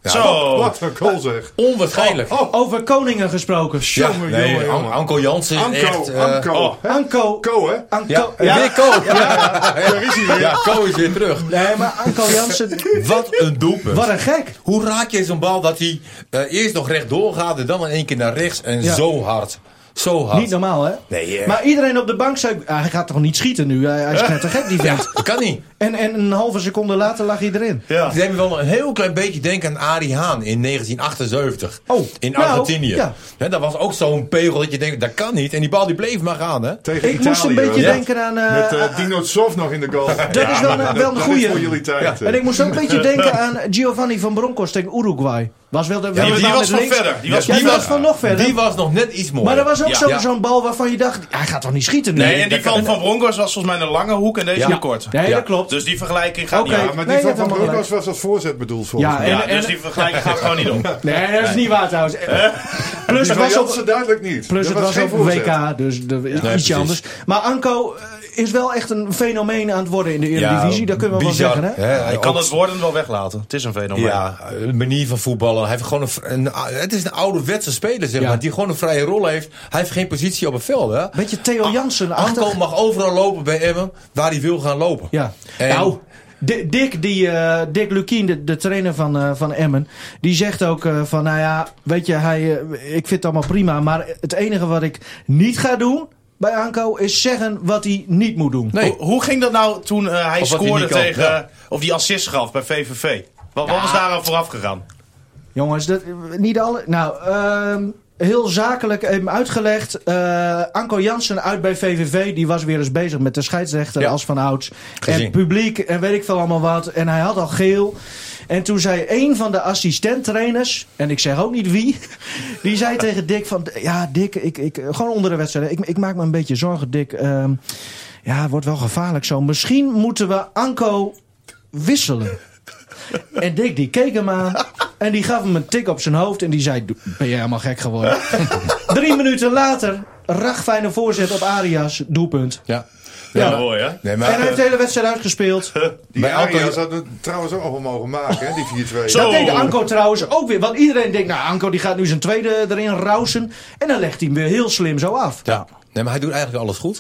Ja, Zo. Wat een goal zeg. onwaarschijnlijk. Oh, oh. Over koningen gesproken. Ja, jongen, nee, jongen, An- jongen. Anko Jansen is Anko, echt... eh, Anko. oh. hè? Anko. Ko, hè? Anko. Ja, Ja. weer Ko. Daar is hij weer. Ja, Ko is weer terug. Nee, maar Anko Jansen, Wat een doelpunt. wat een gek. Hoe raak je zo'n bal dat hij uh, eerst nog rechtdoor gaat en dan in één keer naar rechts en Ja. zo hard. Zo hard. Niet normaal, hè? Nee, uh, Maar iedereen op de bank zei, ah, hij gaat toch niet schieten nu? Hij, hij is net te gek, die vent. dat kan niet. En, en een halve seconde later lag hij erin. Ja. Ze hebben wel een heel klein beetje denken aan Arie Haan in negentien achtenzeventig. Oh, in nou, Argentinië. ja. Hè, dat was ook zo'n pegel dat je denkt, dat kan niet. En die bal die bleef maar gaan, hè? Tegen Ik Italië. moest een beetje hoor. denken aan... eh, Met uh, Dino Tsov nog in de goal. dat is wel een, wel een Dat is goeie. voor jullie tijd. En ik moest ook een beetje denken aan Giovanni van Bronckhorst tegen Uruguay. Was wel de, wel die de naam was met nog links. verder. Die was Ja, nog die was verder. van nog verder. Die was nog net iets mooier. Maar er was ook Ja. zo- Ja. zo'n bal waarvan je dacht, hij gaat toch niet schieten nu? Nee, en die van Van Bronckhorst was volgens mij een lange hoek en deze Ja. een kort. Nee, Ja. dat klopt. Dus die vergelijking gaat Oké. niet Ja, op. maar Nee, die je van hebt Van helemaal Bronckhorst was als voorzet bedoeld volgens Ja, mij. en- Ja, dus die vergelijking gaat gewoon niet op. Nee, dat is niet waar trouwens. Plus Die het van was op, Jansen duidelijk niet. plus Dat het was geen op een voorzet. W K, dus dat is ietsje precies. anders. Maar Anko eh, is wel echt een fenomeen aan het worden in de Eredivisie. Dat kunnen we wel bizar, zeggen, hè? hè? Hij kan Ook- het woorden wel weglaten. Het is een fenomeen. Ja, een manier van voetballen. Hij heeft gewoon een, een, het is een ouderwetse speler, zeg Ja. maar, die gewoon een vrije rol heeft. Hij heeft geen positie op het veld, hè? Beetje Theo Jansen Anko achter. mag overal lopen bij Emmen, waar hij wil gaan lopen. Ja. En- Nou, Di- Dick, die, eh, Dick Lukien, de, de trainer van, eh, van Emmen, die zegt ook eh, van, nou ja, weet je, hij, eh, ik vind het allemaal prima, maar het enige wat ik niet ga doen bij Anko is zeggen wat hij niet moet doen. Nee. Hoe, hoe ging dat nou toen eh, hij Of wat hij scoorde niet kan, tegen... ja. Of die assist gaf bij V V V? Wat, wat was daar aan vooraf gegaan? Jongens, dat, niet alle. Nou, ehm, heel zakelijk even uitgelegd. Eh, Anko Jansen uit bij V V V. Die was weer eens bezig met de scheidsrechter Ja. als van ouds. Gezien. En publiek en weet ik veel allemaal wat. En hij had al geel. En toen zei een van de assistenttrainers, en ik zeg ook niet wie, die zei tegen Dick van, ja Dick, ik, ik, gewoon onder de wedstrijd, ik, ik maak me een beetje zorgen Dick. Ehm, ja, het wordt wel gevaarlijk zo. Misschien moeten we Anko wisselen. En Dick die keek hem aan en die gaf hem een tik op zijn hoofd en die zei, "Doe- ben jij helemaal gek geworden?" Drie minuten later, ragfijne voorzet op Arias, doelpunt. Ja. Ja, maar- mooi hè? Nee, maar, En hij heeft de hele wedstrijd uitgespeeld. Die Bij Anko- Arias had het trouwens ook nog wel mogen maken, hè, die vier twee. Zo. Dat deed Anko trouwens ook weer. Want iedereen denkt, nou Anko die gaat nu zijn tweede erin rausen. En dan legt hij hem weer heel slim zo af. ja. Nee, maar hij doet eigenlijk alles goed.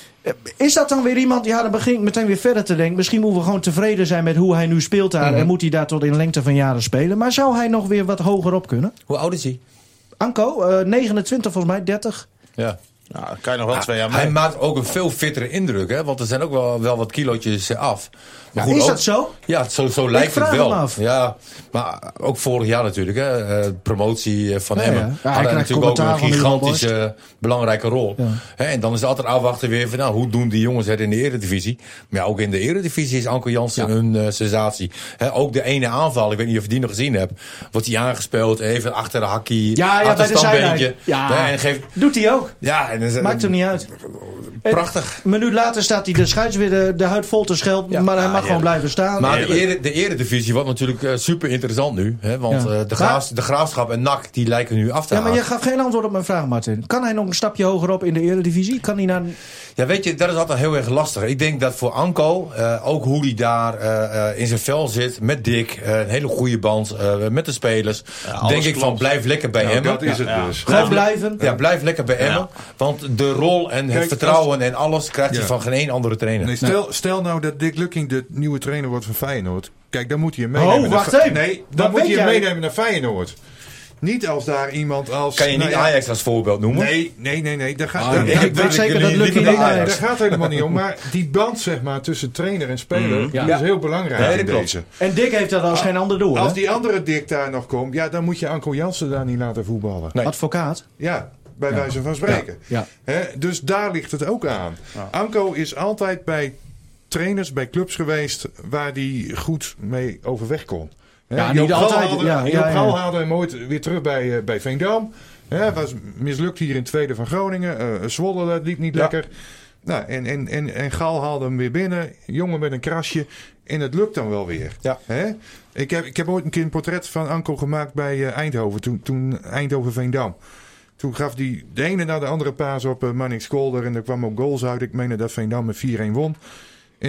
Is dat dan weer iemand, ja dan begin ik meteen weer verder te denken. Misschien moeten we gewoon tevreden zijn met hoe hij nu speelt daar. En moet hij daar tot in lengte van jaren spelen. Maar zou hij nog weer wat hoger op kunnen? Hoe oud is hij? Anko, eh, negenentwintig volgens mij, dertig. Ja. Nou, dan kan je nog wel twee jaar mee. Hij maakt ook een veel fittere indruk, hè? Want er zijn ook wel, wel wat kilootjes eh, af. Maar Ja, is ook- dat zo? Ja, zo, zo lijkt vraag het wel. hem af. Ja, maar ook vorig jaar natuurlijk, hè? eh, promotie eh, van Ja, Emmen. ja. Ja, hij Hadden krijgt natuurlijk ook commentaar een van Hugo gigantische belangrijke rol. Ja. Hè, en dan is het altijd afwachten weer van, nou, hoe doen die jongens het in de Eredivisie? Maar ja, ook in de Eredivisie is Anko Jansen Ja. een uh, sensatie. Hè, ook de ene aanval, ik weet niet of je die nog gezien hebt, wordt hij aangespeeld, even achter de hakkie, Ja, ja, bij de achterstandbeentje. zijlijn. Ja. Hè, en geeft, Doet hij ook. ja, en, dan- Maakt hem niet uit. Prachtig. Een minuut later staat hij de scheids weer de, de huid vol te schelden. Ja. Maar hij Ah, mag ja. gewoon blijven staan. Maar de, ere, de eredivisie wordt natuurlijk uh, super interessant nu. Hè, want Ja. uh, de, graafs, de Graafschap en N A C die lijken nu af te Ja, maar haken. je gaf geen antwoord op mijn vraag, Martin. Kan hij nog een stapje hoger op in de Eredivisie? Kan hij naar... Ja, weet je, dat is altijd heel erg lastig. Ik denk dat voor Anko, uh, ook hoe hij daar uh, uh, in zijn vel zit, met Dick, uh, een hele goede band uh, met de spelers. alles denk ik klopt. van, blijf lekker bij Nou, Emmen. dat is het Ja. dus. Gewoon blijven? Ja, blijf lekker bij Emmen. Want de rol en het Kijk, vertrouwen en alles krijgt hij Ja. van geen één andere trainer. Nee, stel, stel nou dat Dick Lukking de nieuwe trainer wordt van Feyenoord. Kijk, dan moet hij hem meenemen. Oh, naar wacht Fe- even. Nee, Wat dan moet weet hij hem jij? meenemen naar Feyenoord. Niet als daar iemand als... Kan je niet nou ja, Ajax als voorbeeld noemen? Nee, nee, nee, nee. Daar gaat, Ah, daar, ik daar- weet daar- zeker dat jullie Lukking liever niet bij naar daar Ajax. gaat helemaal niet om. Maar die band zeg maar, tussen trainer en speler Ja. die is heel belangrijk Nee, in dat klopt. deze. En Dick heeft dat als geen ander door. Als hè? die andere Dick daar nog komt, ja, dan moet je Anko Jansen daar niet laten voetballen. Nee. Advocaat. Ja, bij wijze van spreken. Ja. Hè, dus daar ligt het ook aan. Anko is altijd bij trainers, bij clubs geweest waar hij goed mee overweg kon. Hè, Ja, Joop niet altijd, Gal haalde, ja, Joop ja, ja. Gal haalde hem ooit weer terug bij, uh, bij Veendam. Hè, was mislukt hier in het tweede van Groningen. Uh, Zwolle dat liep niet Ja. lekker. Nou, en, en, en, en Gal haalde hem weer binnen. Jongen met een krasje. En het lukt dan wel weer. Ja. Hè? Ik, heb, ik heb ooit een keer een portret van Anko gemaakt bij uh, Eindhoven. Toen, toen Eindhoven-Veendam. Toen gaf hij de ene na de andere paas op uh, Mannix Kolder. En er kwam ook goals uit. Ik meende dat Veendam met vier een won. En ik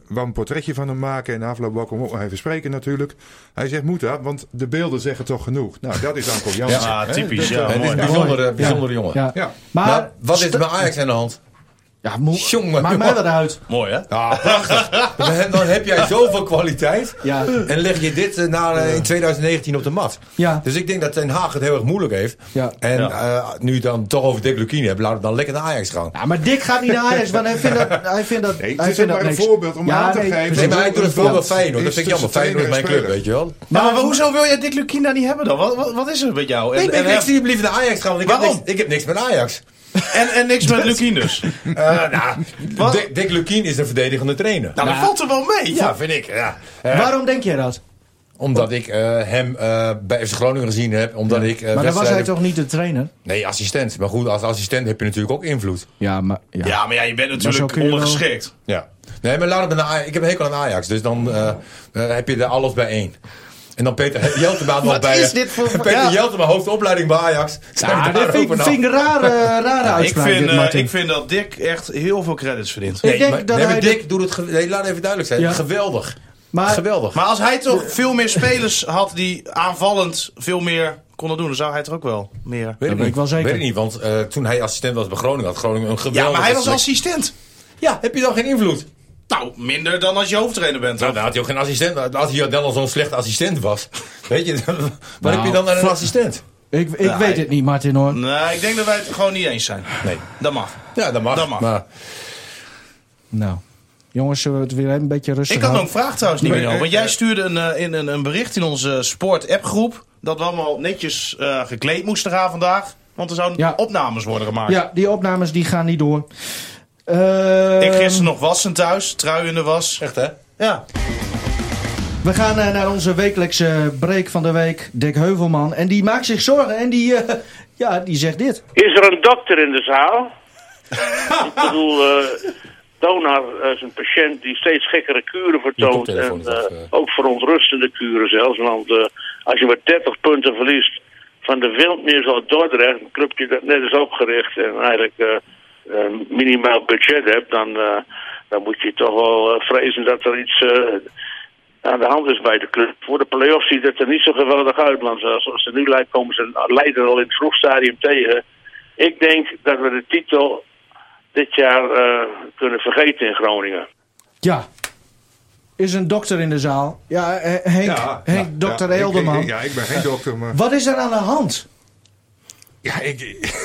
wou een portretje van hem maken. En de afloop wou ik hem ook nog even spreken natuurlijk. Hij zegt, moet dat, want de beelden zeggen toch genoeg. Nou, dat is Anko Jansen. Ja, hè? typisch. Dat, Ja, Het is mooi. een bijzondere, bijzondere jongen. Ja. Ja. Maar, Maar wat is st- er met Ajax aan de hand? Ja, mo- Jongen, maakt mij jongen. wat uit. Mooi, hè? Ja, prachtig. Dan heb- Dan heb jij zoveel kwaliteit. Ja. En leg je dit eh, na, eh, in twintig negentien op de mat. Ja. Dus ik denk dat Den Haag het heel erg moeilijk heeft. Ja. En Ja. eh, nu je het dan toch over Dick Lukien hebt, laat het dan lekker naar Ajax gaan. Ja, maar Dick gaat niet naar Ajax, want hij vindt dat, hij vindt dat, Nee, het hij is vindt maar dat een niks. voorbeeld om aan te nee, geven. Nee, precies. maar ik doe het voorbeeld Ja. Feyenoord. Dat Is vind ik jammer. tussen Feyenoord is mijn club, trainer en weet je wel. Maar, maar hoezo wil jij Dick Lukien daar niet hebben dan? Wat, wat, wat is er met jou? En, Nee, ik, en, ik zie hem liever naar Ajax gaan, want ik heb, Waarom? niks, ik heb niks met Ajax. en, en niks met Lukien dus? Uh, nou, Wat? Dick, Dick Lukien is een verdedigende trainer. Nou, dat valt er wel mee. Ja, vind ik. Ja. Uh, Waarom denk jij dat? Omdat ik uh, hem uh, bij F C Groningen gezien heb. Omdat ik, uh, Maar dan was hij wedstrijden- toch niet de trainer? Nee, assistent. Maar goed, als assistent heb je natuurlijk ook invloed. Ja, maar... Ja. Ja, maar ja, je bent zo natuurlijk kun je wel- ondergeschikt. Ja. Nee, maar laat het naar Ajax. Ik heb een hekel aan Ajax. Dus dan uh, uh, heb je er alles bij één. En dan Peter Jeltema nog Wat bij... is dit voor- Peter ja. Jeltema, hoofdopleiding bij Ajax. Zijn Ja, we dat vind, daarover ik- nou? vind ik een rare, rare Ik uitspraak, vind, dit, eh, Martin. ik vind dat Dick echt heel veel credits verdient. Ik Nee, denk maar, dat nee, maar hij Dick de- doet het... ge- Nee, laat even duidelijk zijn. Ja. Geweldig. Maar, Geweldig. Maar als hij toch veel meer spelers had die aanvallend veel meer konden doen, dan zou hij toch ook wel meer... Weet weet ik ik niet. wel zeker. Weet ik niet, want uh, toen hij assistent was bij Groningen, had Groningen een geweldige... Ja, maar hij was selectie. assistent. Ja, heb je dan geen invloed? Nou, minder dan als je hoofdtrainer bent. Nou, toch? dan had hij ook geen assistent. Als hij dan al zo'n slechte assistent was. Weet je, dan- waar heb je dan aan een van- assistent? ik ik Ja, weet hij- het niet, Martin, hoor. Nee, ik denk dat wij het gewoon niet eens zijn. Nee. Dat mag. Ja, dat mag. Dat mag. Maar Nou, jongens, zullen we het weer een beetje rustig Ik had nog houden? een vraag trouwens, Nee, Nino. eh, Want jij eh, stuurde een, eh, in een, een bericht in onze sport-appgroep dat we allemaal netjes eh, gekleed moesten gaan vandaag. Want er zouden Ja. opnames worden gemaakt. Ja, die opnames die gaan niet door. Ehm, Ik gisteren nog wassen thuis, trui in de was. echt hè? Ja. We gaan eh, naar onze wekelijkse break van de week, Dick Heuvelman. En die maakt zich zorgen en die, eh, ja, die zegt dit. Is er een dokter in de zaal? Ik bedoel, uh, Donar is een patiënt die steeds gekkere kuren vertoont. Je En koptelefoon is af, uh, uh. ook verontrustende kuren zelfs. Want uh, als je maar dertig punten verliest van de Wildmeers uit Dordrecht, een clubje dat net is opgericht en eigenlijk uh, een minimaal budget hebt, dan, uh, dan moet je toch wel uh, vrezen dat er iets uh, aan de hand is bij de club. Voor de play-offs ziet het er niet zo geweldig uit, want uh, zoals het nu lijkt komen ze Leiden al in het vroegstadium tegen. Ik denk dat we de titel dit jaar uh, kunnen vergeten in Groningen. Ja, is een dokter in de zaal. Ja, eh, Henk, Ja, Henk ja, dokter ja, ik- Eelderman. ik- Ja, ik ben geen dokter, maar... Wat is er aan de hand? Ja, ik,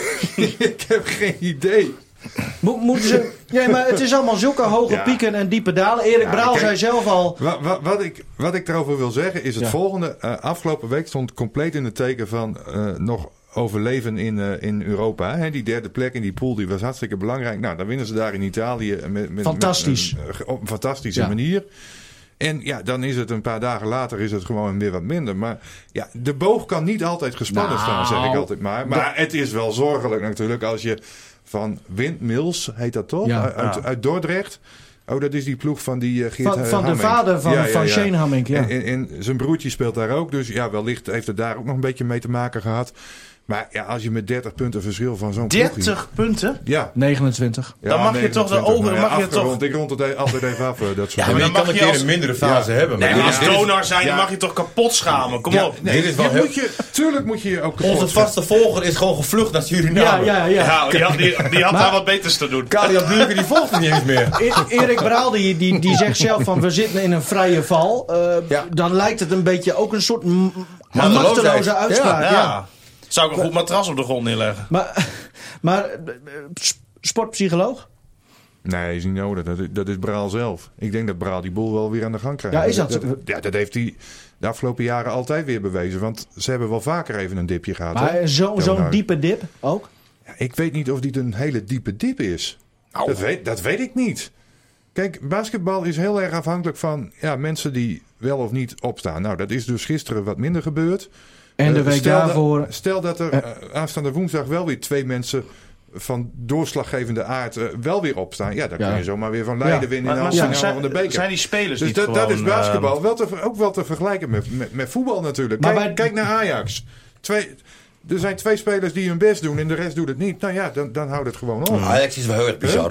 ik heb geen idee. Mo- moeten ze... Ja, maar het is allemaal zulke hoge Ja. pieken en diepe dalen. Erik Ja, Braal kijk, zei zelf al... Wat, wat, wat, ik, wat ik daarover wil zeggen is het Ja. volgende. Uh, afgelopen week stond compleet in het teken van uh, nog overleven in, uh, in Europa. Hè? Die derde plek in die pool die was hartstikke belangrijk. Nou, dan winnen ze daar in Italië. Met, met, Fantastisch. Met, uh, op een fantastische Ja. manier. En ja, dan is het een paar dagen later is het gewoon weer wat minder. Maar ja, de boog kan niet altijd gespannen Nou, staan, zeg ik altijd maar. Maar het is wel zorgelijk natuurlijk als je van Windmills, heet dat toch? Ja. Uit, Ja. uit Dordrecht. Oh, dat is die ploeg van die uh, Geert Van, uh, van de Hamming. vader van, Ja, ja, van ja. Shane Hamming, ja. En, en, en zijn broertje speelt daar ook. Dus ja, wellicht heeft het daar ook nog een beetje mee te maken gehad. Maar ja, als je met dertig punten verschil van zo'n ploegje... dertig punten? Ja. negenentwintig. Ja, Dan mag je toch de negenentwintig. ogen- Nou ja, mag je afgerond. toch- Ik rond het e- altijd even af, eh, dat soort Ja, dingen. maar je dan kan mag een je keer als- een mindere fase Ja. hebben. Maar Nee, dit maar is- als dit is- donar zijn, dan Ja. mag je toch kapot schamen. Kom Ja, op. nee, Dit is wel je heel- moet je, tuurlijk moet je je ook kapot Onze vaste volger is gewoon gevlucht naar Suriname. Ja, ja, ja. Ja, die had, die, die had Maar- daar wat beters te doen. Kalian Buurken die volgt er niet eens meer. E- Erik Braal die, die, die zegt zelf van we zitten in een vrije val. Uh, Ja. Dan lijkt het een beetje ook een soort m- Machteloosheid. machteloze uitspraak. Ja. Ja. Zou ik een goed matras op de grond neerleggen? Maar, maar eh, s- sportpsycholoog? Nee, is niet nodig. Dat is, dat is Braal zelf. Ik denk dat Braal die boel wel weer aan de gang krijgt. Ja, is dat zo? Ja, dat heeft hij de afgelopen jaren altijd weer bewezen. Want ze hebben wel vaker even een dipje gehad. Maar hè? zo, zo'n Donar. diepe dip ook? Ja, ik weet niet of dit een hele diepe dip is. Dat, weet, dat weet ik niet. Kijk, basketbal is heel erg afhankelijk van ja, mensen die wel of niet opstaan. Nou, dat is dus gisteren wat minder gebeurd. En de Eh, week stel daarvoor... Dat, stel dat er eh, aanstaande woensdag wel weer twee mensen van doorslaggevende aard eh, wel weer opstaan. Ja, dan Ja. kun je zomaar weer van Leiden Ja. winnen Maar, in maar de zijn, halve finale van de beker. zijn die spelers Dus niet dat, dat is gewoon, basketbal eh, wel te, ook wel te vergelijken met, met, met voetbal natuurlijk. Maar Kijk, bij- kijk naar Ajax. Twee, er zijn twee spelers die hun best doen en de rest doet het niet. Nou ja, dan, dan houdt het gewoon op. Ajax is wel heel erg bizar hoor.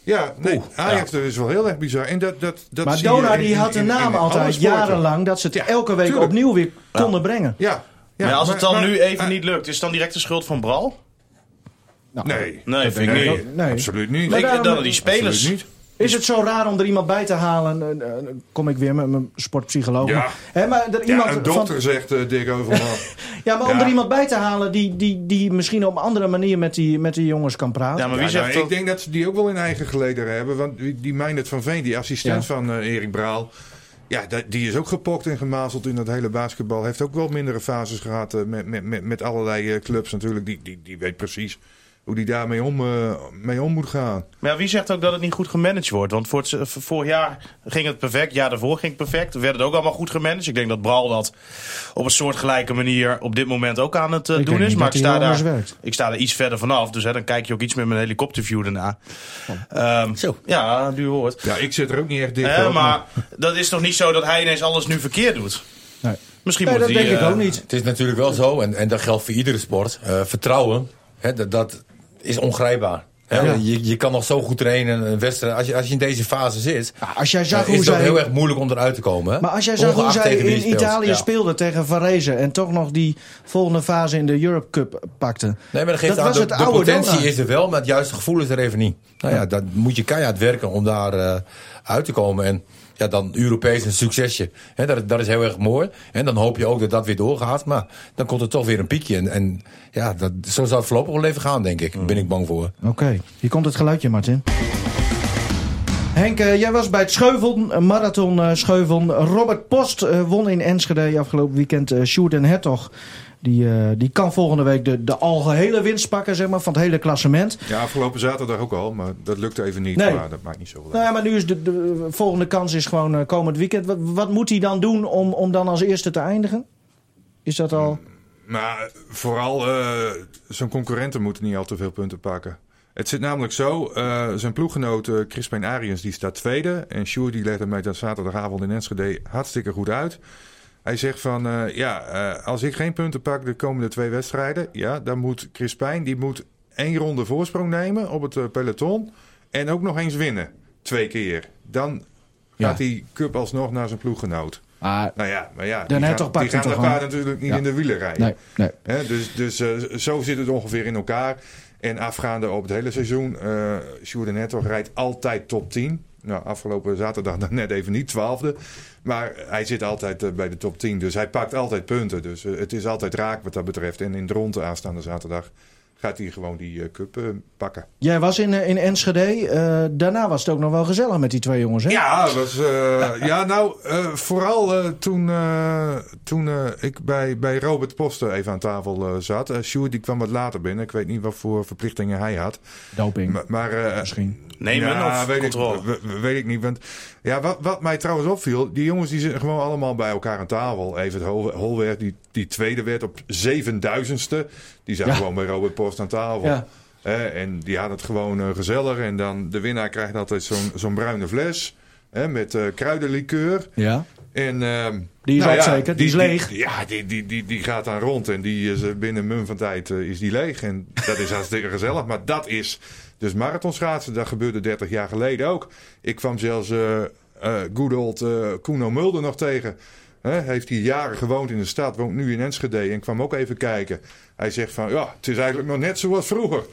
Ja, nee, Ajax ja. is wel heel erg bizar. En dat, dat, dat maar zie Dona je die in, had een naam altijd jarenlang dat ze het ja, elke week tuurlijk. opnieuw weer konden ja. brengen. Ja. Ja, maar als het dan maar, nu even uh, niet lukt, is het dan direct de schuld van Bral? Nou, nee, nee, vind ik nee, niet. Nee. Absoluut niet. Maar daarom, dan die spelers niet. Is het zo raar om er iemand bij te halen? Dan uh, kom ik weer met mijn sportpsycholoog. Ja, He, maar er iemand ja een dokter van... zegt uh, Dick Overman. ja, maar om ja. er iemand bij te halen die, die, die misschien op een andere manier met die, met die jongens kan praten. Ja, maar wie ja, zegt nou, dat... Ik denk dat ze die ook wel in eigen gelederen hebben. Want die Meindert van Veen, die assistent ja. van uh, Erik Braal... Ja, die is ook gepokt en gemazeld in dat hele basketbal. Heeft ook wel mindere fases gehad uh, met, met, met, met allerlei uh, clubs natuurlijk. Die, die, die weet precies hoe die daarmee om, uh, mee om moet gaan. Maar ja, wie zegt ook dat het niet goed gemanaged wordt? Want voor het, vorig jaar ging het perfect. Ja, daarvoor ging het perfect. Werd het ook allemaal goed gemanaged. Ik denk dat Bral dat op een soortgelijke manier op dit moment ook aan het uh, ik doen is. Maar ik sta, daar, werkt. ik sta er iets verder vanaf. Dus hè, dan kijk je ook iets met mijn helikopterview daarna. Oh. Um, zo. Ja, duur woord. Ja, ik zit er ook niet echt dik uh, op. Maar, maar dat is toch niet zo dat hij ineens alles nu verkeerd doet? Nee. Misschien nee, moet dat die, denk uh, ik ook niet. Het is natuurlijk wel zo, en, en dat geldt voor iedere sport. Uh, vertrouwen, hè, dat, dat is ongrijpbaar. Ja. Ja, je, je kan nog zo goed trainen een wedstrijd. Als je, als je in deze fase zit, ja, als jij zag uh, is hoe het zij... heel erg moeilijk om eruit te komen. Hè? Maar als jij zag Ongeacht hoe zij in Italië ja. speelden tegen Varese en toch nog die volgende fase in de Europe Cup pakte. Nee, maar dat geeft dat aan, was de, het de potentie Dona. is er wel, maar het juiste gevoel is er even niet. Nou ja, ja. dan moet je keihard werken om daar uh, uit te komen. En ja, dan Europees een succesje. He, dat, dat is heel erg mooi. En dan hoop je ook dat dat weer doorgaat. Maar dan komt er toch weer een piekje. En, en ja, dat, zo zou het voorlopig wel even gaan, denk ik. Daar ben ik bang voor. Oké, okay. Hier komt het geluidje, Martin. Henk, uh, jij was bij het Scheuvel, marathon uh, Scheuvel. Robert Post uh, won in Enschede afgelopen weekend. Uh, Sjoerd den Hertog. Die, uh, die kan volgende week de, de algehele winst pakken, zeg maar, van het hele klassement. Ja, afgelopen zaterdag ook al, maar dat lukte even niet. Nee. Maar dat maakt niet zo uit. Nou ja, maar nu is de, de volgende kans is gewoon uh, komend weekend. Wat, wat moet hij dan doen om, om dan als eerste te eindigen? Is dat al... Maar vooral uh, zijn concurrenten moeten niet al te veel punten pakken. Het zit namelijk zo, uh, zijn ploeggenoot uh, Crispijn Ariens die staat tweede. En Sjoerd die legde mij dat zaterdagavond in Enschede hartstikke goed uit. Hij zegt van, uh, ja, uh, als ik geen punten pak de komende twee wedstrijden... ja, dan moet Crispijn, die moet één ronde voorsprong nemen op het uh, peloton... en ook nog eens winnen, twee keer. Dan ja. gaat die cup alsnog naar zijn ploeggenoot. Ah, nou ja, maar ja, die gaan, die gaan de paard natuurlijk niet ja. in de wielen rijden. Nee, nee. He, dus dus uh, zo zit het ongeveer in elkaar. En afgaande op het hele seizoen, uh, Sjoerd den Hertog rijdt altijd top tien... Nou, afgelopen zaterdag dan net even niet, twaalfde. Maar hij zit altijd uh, bij de top tien. Dus hij pakt altijd punten. Dus uh, het is altijd raak wat dat betreft. En in Dronten aanstaande zaterdag gaat hij gewoon die uh, cup uh, pakken. Jij was in, uh, in Enschede. Uh, daarna was het ook nog wel gezellig met die twee jongens, hè? Ja, was, uh, ja nou, uh, vooral uh, toen, uh, toen uh, ik bij, bij Robert Poster even aan tafel uh, zat. Uh, Sjoerd die kwam wat later binnen. Ik weet niet wat voor verplichtingen hij had. Doping, maar, maar, uh, misschien. Nemen ja, of weet controle? Ik, weet ik niet. Want ja, wat, wat mij trouwens opviel, die jongens die zitten gewoon allemaal bij elkaar aan tafel. Even het Holweg, die, die tweede werd op zevenduizendste. Die zat ja. gewoon bij Robert Post aan tafel. Ja. Eh, en die had het gewoon uh, gezellig. En dan de winnaar krijgt altijd zo'n, zo'n bruine fles. Eh, met uh, kruidenlikeur. Ja. En, uh, die is nou ook ja, zeker, die, die is leeg. Die, ja, die, die, die, die gaat dan rond. En die is uh, binnen een mum van tijd uh, is die leeg. En dat is hartstikke gezellig. Maar dat is... Dus marathonschaatsen, dat gebeurde dertig jaar geleden ook. Ik kwam zelfs uh, uh, good old uh, Kuno Mulder nog tegen. He, heeft hier jaren gewoond in de stad, woont nu in Enschede en kwam ook even kijken. Hij zegt van, ja, het is eigenlijk nog net zoals vroeger.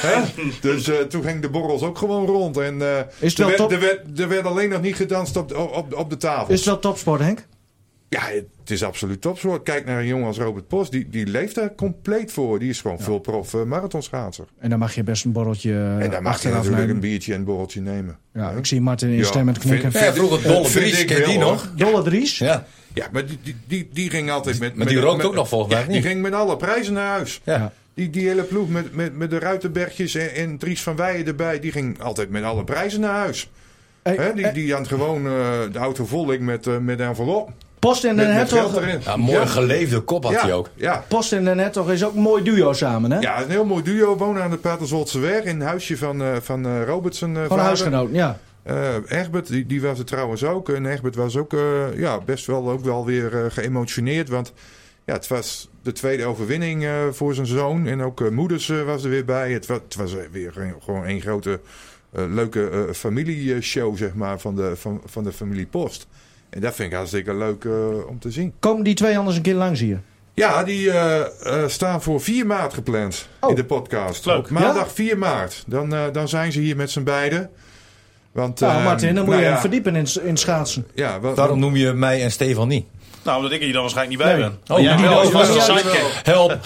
Dus uh, toen gingen de borrels ook gewoon rond. En uh, is het er, wel werd, top... er, werd, er werd alleen nog niet gedanst op de, op, op de tafel. Is het wel topsport, Henk? Ja, het is absoluut topsport. Kijk naar een jongen als Robert Post. Die, die leeft daar compleet voor. Die is gewoon ja. veel prof uh, marathonschaatser. En dan mag je best een borreltje uh, En dan mag je natuurlijk nemen. een biertje en een borreltje nemen. Ja, ik zie Martin instemmend ja, knikken. Vind, ja, vroeger Dolle Dries, ken je die nog? Dolle Dries? Ja. Ja, maar die, die, die, die ging altijd met... Maar die rookt ook nog volgens mij ja, niet. Die ging met alle prijzen naar huis. Ja. Die, die hele ploeg met, met, met de Ruitenbergjes en, en Dries van Weijen erbij... die ging altijd met alle prijzen naar huis. Hey, He, die, hey. die had gewoon uh, de auto vol ik met, uh, met envelop. Post en Den Hertog. Ja, mooi ja. geleefde kop had hij ja, ook. Ja. Post en Den Hertog is ook een mooi duo samen, hè? Ja, een heel mooi duo. Wonen aan de Paterswoldse in een huisje van, uh, van uh, Robertsen. Uh, van huisgenoot, ja. Uh, Egbert, die, die was er trouwens ook. En Egbert was ook uh, ja, best wel, ook wel weer uh, geëmotioneerd. Want ja, het was de tweede overwinning uh, voor zijn zoon. En ook uh, moeders uh, was er weer bij. Het was, het was weer gewoon één grote uh, leuke uh, familieshow, zeg maar, van de, van, van de familie Post. En dat vind ik hartstikke leuk uh, om te zien. Komen die twee anders een keer langs hier? Ja, die uh, uh, staan voor vier maart gepland oh. in de podcast. Leuk. Op maandag ja? vier maart. Dan, uh, dan zijn ze hier met z'n beiden. Want, Nou, uh, Martin, dan moet nou je ja, verdiepen in, in schaatsen. Ja, wat, Daarom noem je mij en Stefan niet. Nou, omdat ik er hier dan waarschijnlijk niet bij Nee. ben. Oh, jij niet wel, als wel, vaste wel, sidekick. Help.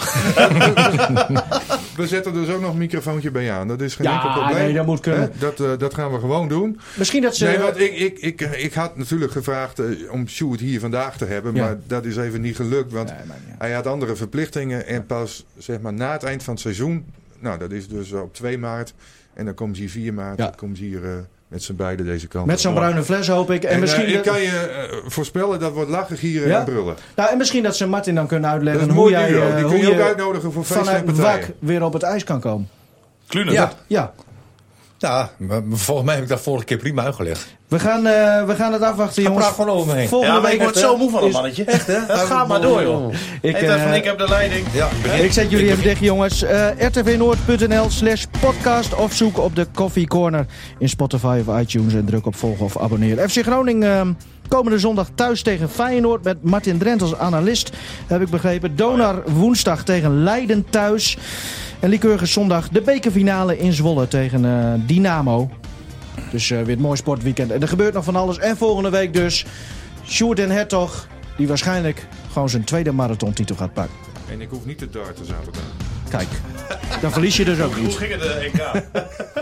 we zetten dus ook nog een microfoontje bij aan. Dat is geen Ja, enkel probleem. nee, dat moet kunnen. Hè? Dat, uh, dat gaan we gewoon doen. Misschien dat ze... Nee, want ik, ik, ik, ik had natuurlijk gevraagd uh, om Sjoerd hier vandaag te hebben. Ja. Maar dat is even niet gelukt. Want Nee, maakt niet uit. hij had andere verplichtingen. En pas zeg maar, na het eind van het seizoen. Nou, dat is dus op twee maart. En dan komt hij vier maart. Ja. Dan komt hij hier uh, met z'n beiden deze kant Met op. zo'n bruine fles hoop ik. En, En, misschien, uh, ik dat, kan je uh, voorspellen dat wordt lachen, gieren Ja? en brullen. nou, en misschien dat ze Martin dan kunnen Dat uitleggen is een hoe mooi jij duo. uh, Die hoe kun je ook je uitnodigen voor feest en vanuit partijen. W A C weer op het ijs kan komen. Klunen. Ja. Ja, Ja, maar volgens mij heb ik dat vorige keer prima uitgelegd. we gaan, uh, we gaan het afwachten, Hij jongens. praat gewoon over me heen. Volgende Ja, maar ik week word zo moe van dat is- mannetje. Echt, hè? Het gaat maar door, joh. Ik, Ik, van, uh, ik heb de leiding. Ja, ik zet jullie even dicht, jongens. Uh, r t v noord punt n l slash podcast of zoek op de Coffee Corner in Spotify of iTunes en druk op volgen of abonneren. F C Groningen uh, komende zondag thuis tegen Feyenoord met Martin Drent als analist, heb ik begrepen. Donar woensdag tegen Leiden thuis. En Lycurgus zondag de bekerfinale in Zwolle tegen uh, Dynamo. Dus uh, weer het mooi sportweekend. En er gebeurt nog van alles. En volgende week dus Sjoerd en Hertog, die waarschijnlijk gewoon zijn tweede marathontitel gaat pakken. En ik hoef niet te darten zaterdag. Kijk, dan verlies je dus ook Hoe niet. ging het de E K?